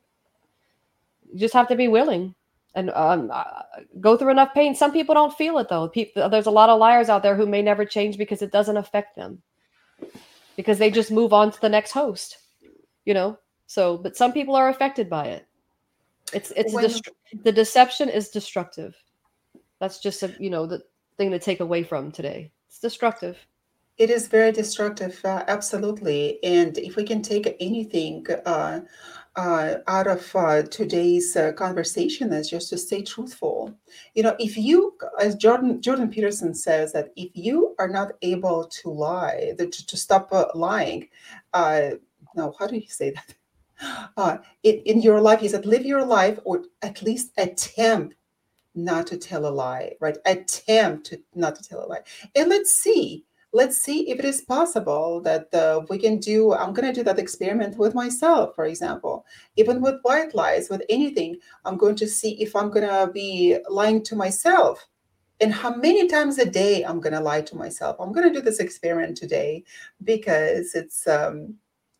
You just have to be willing and um, uh, go through enough pain. Some people don't feel it though. People, there's a lot of liars out there who may never change because it doesn't affect them because they just move on to the next host. You know. So, but some people are affected by it. It's it's a When dest- the deception is destructive. That's just a, you know, the thing to take away from today. It's destructive. it is very destructive, uh, absolutely. And if we can take anything uh, uh, out of uh, today's uh, conversation, is just to stay truthful. You know, if you, as Jordan Jordan Peterson says, that if you are not able to lie, the, to, to stop uh, lying, uh, no, how do you say that? Uh, in, in your life, he said, live your life, or at least attempt not to tell a lie, right? Attempt to not to tell a lie. And let's see, let's see if it is possible that uh, we can do, I'm going to do that experiment with myself, for example, even with white lies, with anything. I'm going to see if I'm going to be lying to myself and how many times a day I'm going to lie to myself. I'm going to do this experiment today because it's um,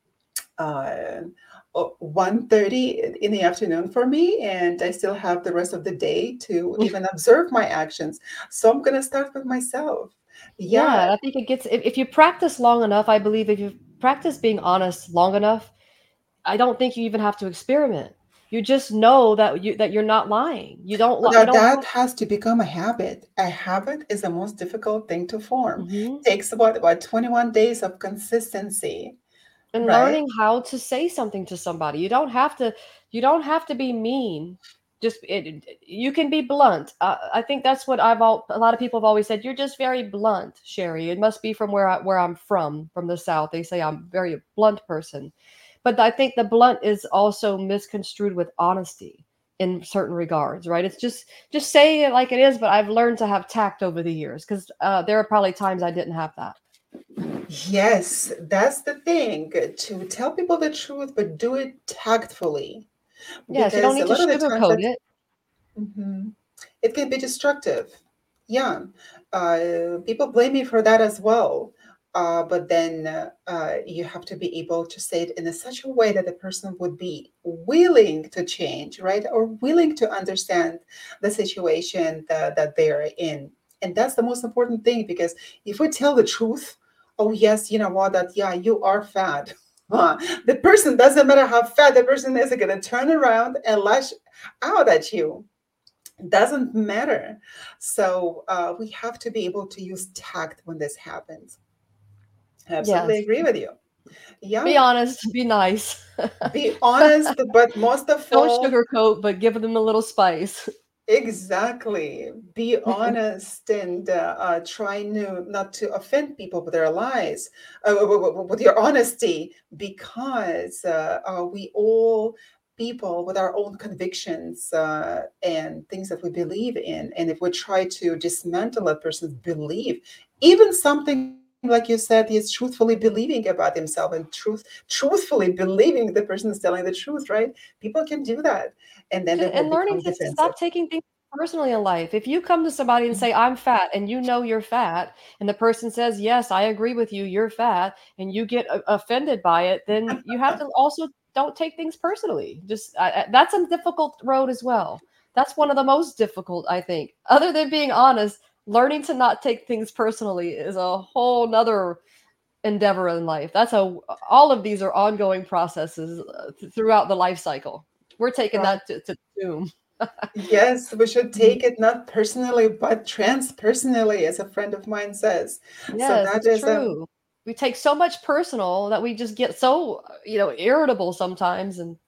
uh, one thirty in the afternoon for me, and I still have the rest of the day to even observe my actions. So I'm going to start with myself. Yeah, Yeah, I think it gets if, if you practice long enough, I believe if you practice being honest long enough, I don't think you even have to experiment. You just know that you that you're not lying. You don't li- you now don't that have has to become a habit. A habit is the most difficult thing to form. Mhm. Takes about about twenty-one days of consistency, And right? learning how to say something to somebody. You don't have to you don't have to be mean. Just it, it- you can be blunt. Uh, I think that's what I've all a lot of people have always said. You're just very blunt, Sherry. It must be from where I where I'm from, from the South. They say I'm very a blunt person. But I think the blunt is also misconstrued with honesty in certain regards, right? It's just just say it like it is, but I've learned to have tact over the years because uh, there are probably times I didn't have that. Yes, that's the thing, to tell people the truth, but do it tactfully. Yes, you don't Because a need to lot of the times sugarcoat that it. mhm, it can be destructive. Yeah. Uh, people blame me for that as well. Uh, but then uh, uh, you have to be able to say it in a such a way that the person would be willing to change, right? Or willing to understand the situation that, that they're in. And that's the most important thing, because if we tell the truth, oh, yes, you know what, that, yeah, you are fat. Uh, the person, doesn't matter how fat the person is, going to turn around and lash out at you. Doesn't matter. So uh, we have to be able to use tact when this happens. I absolutely Yes. agree with you. Be Yeah, honest, be nice. be honest, but most of Don't all, sugarcoat, but give them a little spice. exactly, be honest, and uh, uh, try no, not to offend people with their lies, uh, w- w- with your honesty, because uh, uh, we all people with our own convictions uh, and things that we believe in. And if we try to dismantle a person's belief, even something like you said, he's truthfully believing about himself and truth, truthfully believing the person is telling the truth, right? People can do that, and then they will And learning become to defensive. stop taking things personally in life. If you come to somebody and say, I'm fat, and you know you're fat, and the person says, yes, I agree with you, you're fat, and you get uh, offended by it, then you have to also don't take things personally. Just I, I- that's a difficult road as well. That's one of the most difficult, I think. Other than being honest, learning to not take things personally is a whole nother endeavor in life. That's a all of these are ongoing processes uh, th- throughout the life cycle. We're taking Right. that to, to the tomb. Yes, we should Mhm. take it not personally, but transpersonally, as a friend of mine says. So Yes, that it's is a true. We take so much personal that we just get so uh, you know irritable sometimes, and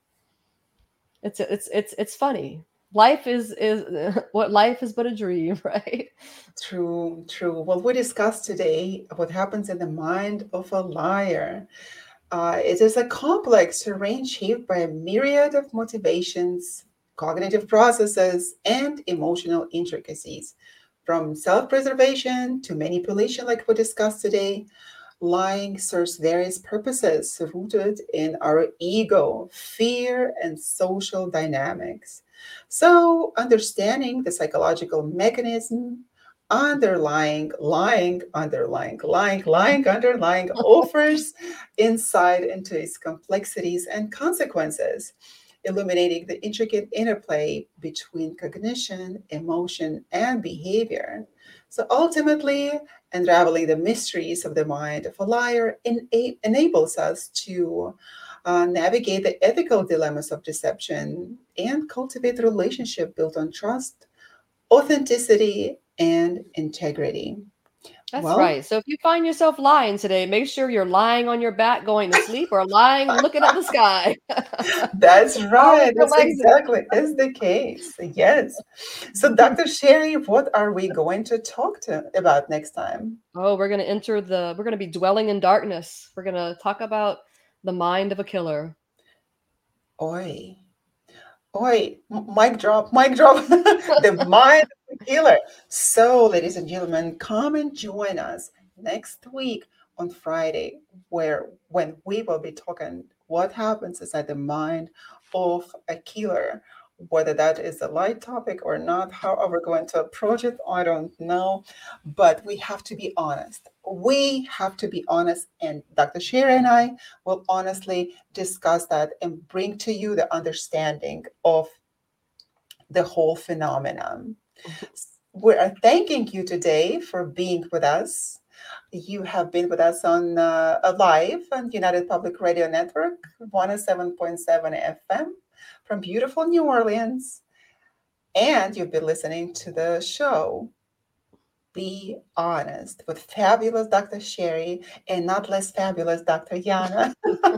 it's it's it's it's funny. Life is is what life is but a dream, right? true, true. Well, we discussed today what happens in the mind of a liar. Uh, it is a complex terrain shaped by a myriad of motivations, cognitive processes, and emotional intricacies. From self preservation to manipulation, like we discussed today, lying serves various purposes rooted in our ego, fear, and social dynamics. So, understanding the psychological mechanism underlying lying, underlying, lying, lying, underlying offers insight into its complexities and consequences, illuminating the intricate interplay between cognition, emotion, and behavior. So ultimately, unraveling the mysteries of the mind of a liar ena- enables us to uh, navigate the ethical dilemmas of deception, and cultivate a relationship built on trust, authenticity, and integrity. That's Well, right. So if you find yourself lying today, make sure you're lying on your back going to sleep or lying looking at the sky. that's All with right. your That's legs in. exactly is the case. Yes. So, doctor Sherry, what are we going to talk to about next time? Oh, we're going to enter the, we're going to be dwelling in darkness. We're going to talk about the mind of a killer. Oi, oi, m- mic drop, mic drop. The mind of the killer. So, ladies and gentlemen, come and join us next week on Friday, where when we will be talking what happens inside the mind of a killer. Whether that is a light topic or not, how are we going to approach it? I don't know. But we have to be honest. We have to be honest. And doctor Shira and I will honestly discuss that and bring to you the understanding of the whole phenomenon. We are thanking you today for being with us. You have been with us on uh, a live on United Public Radio Network, one oh seven point seven F M from beautiful New Orleans. And you've been listening to the show Be Honest with fabulous doctor Sherry and not less fabulous doctor Yana.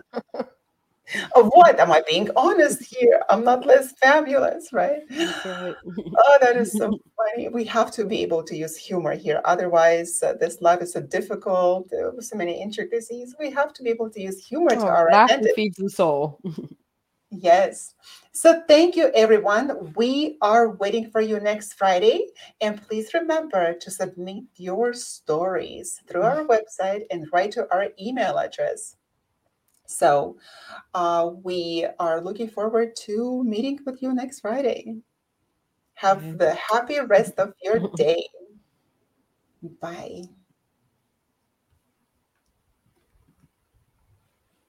Of what? Am I being honest here? I'm not less fabulous, right? That's right. Oh, that is so funny. We have to be able to use humor here. Otherwise, uh, this life is so difficult, uh, with so many intricacies. We have to be able to use humor to Oh, our laughter advantage. feeds the soul. Yes. So thank you, everyone. We are waiting for you next Friday. And please remember to submit your stories through our website and write to our email address. So uh, we are looking forward to meeting with you next Friday. Have Okay. the happy rest of your day. Bye.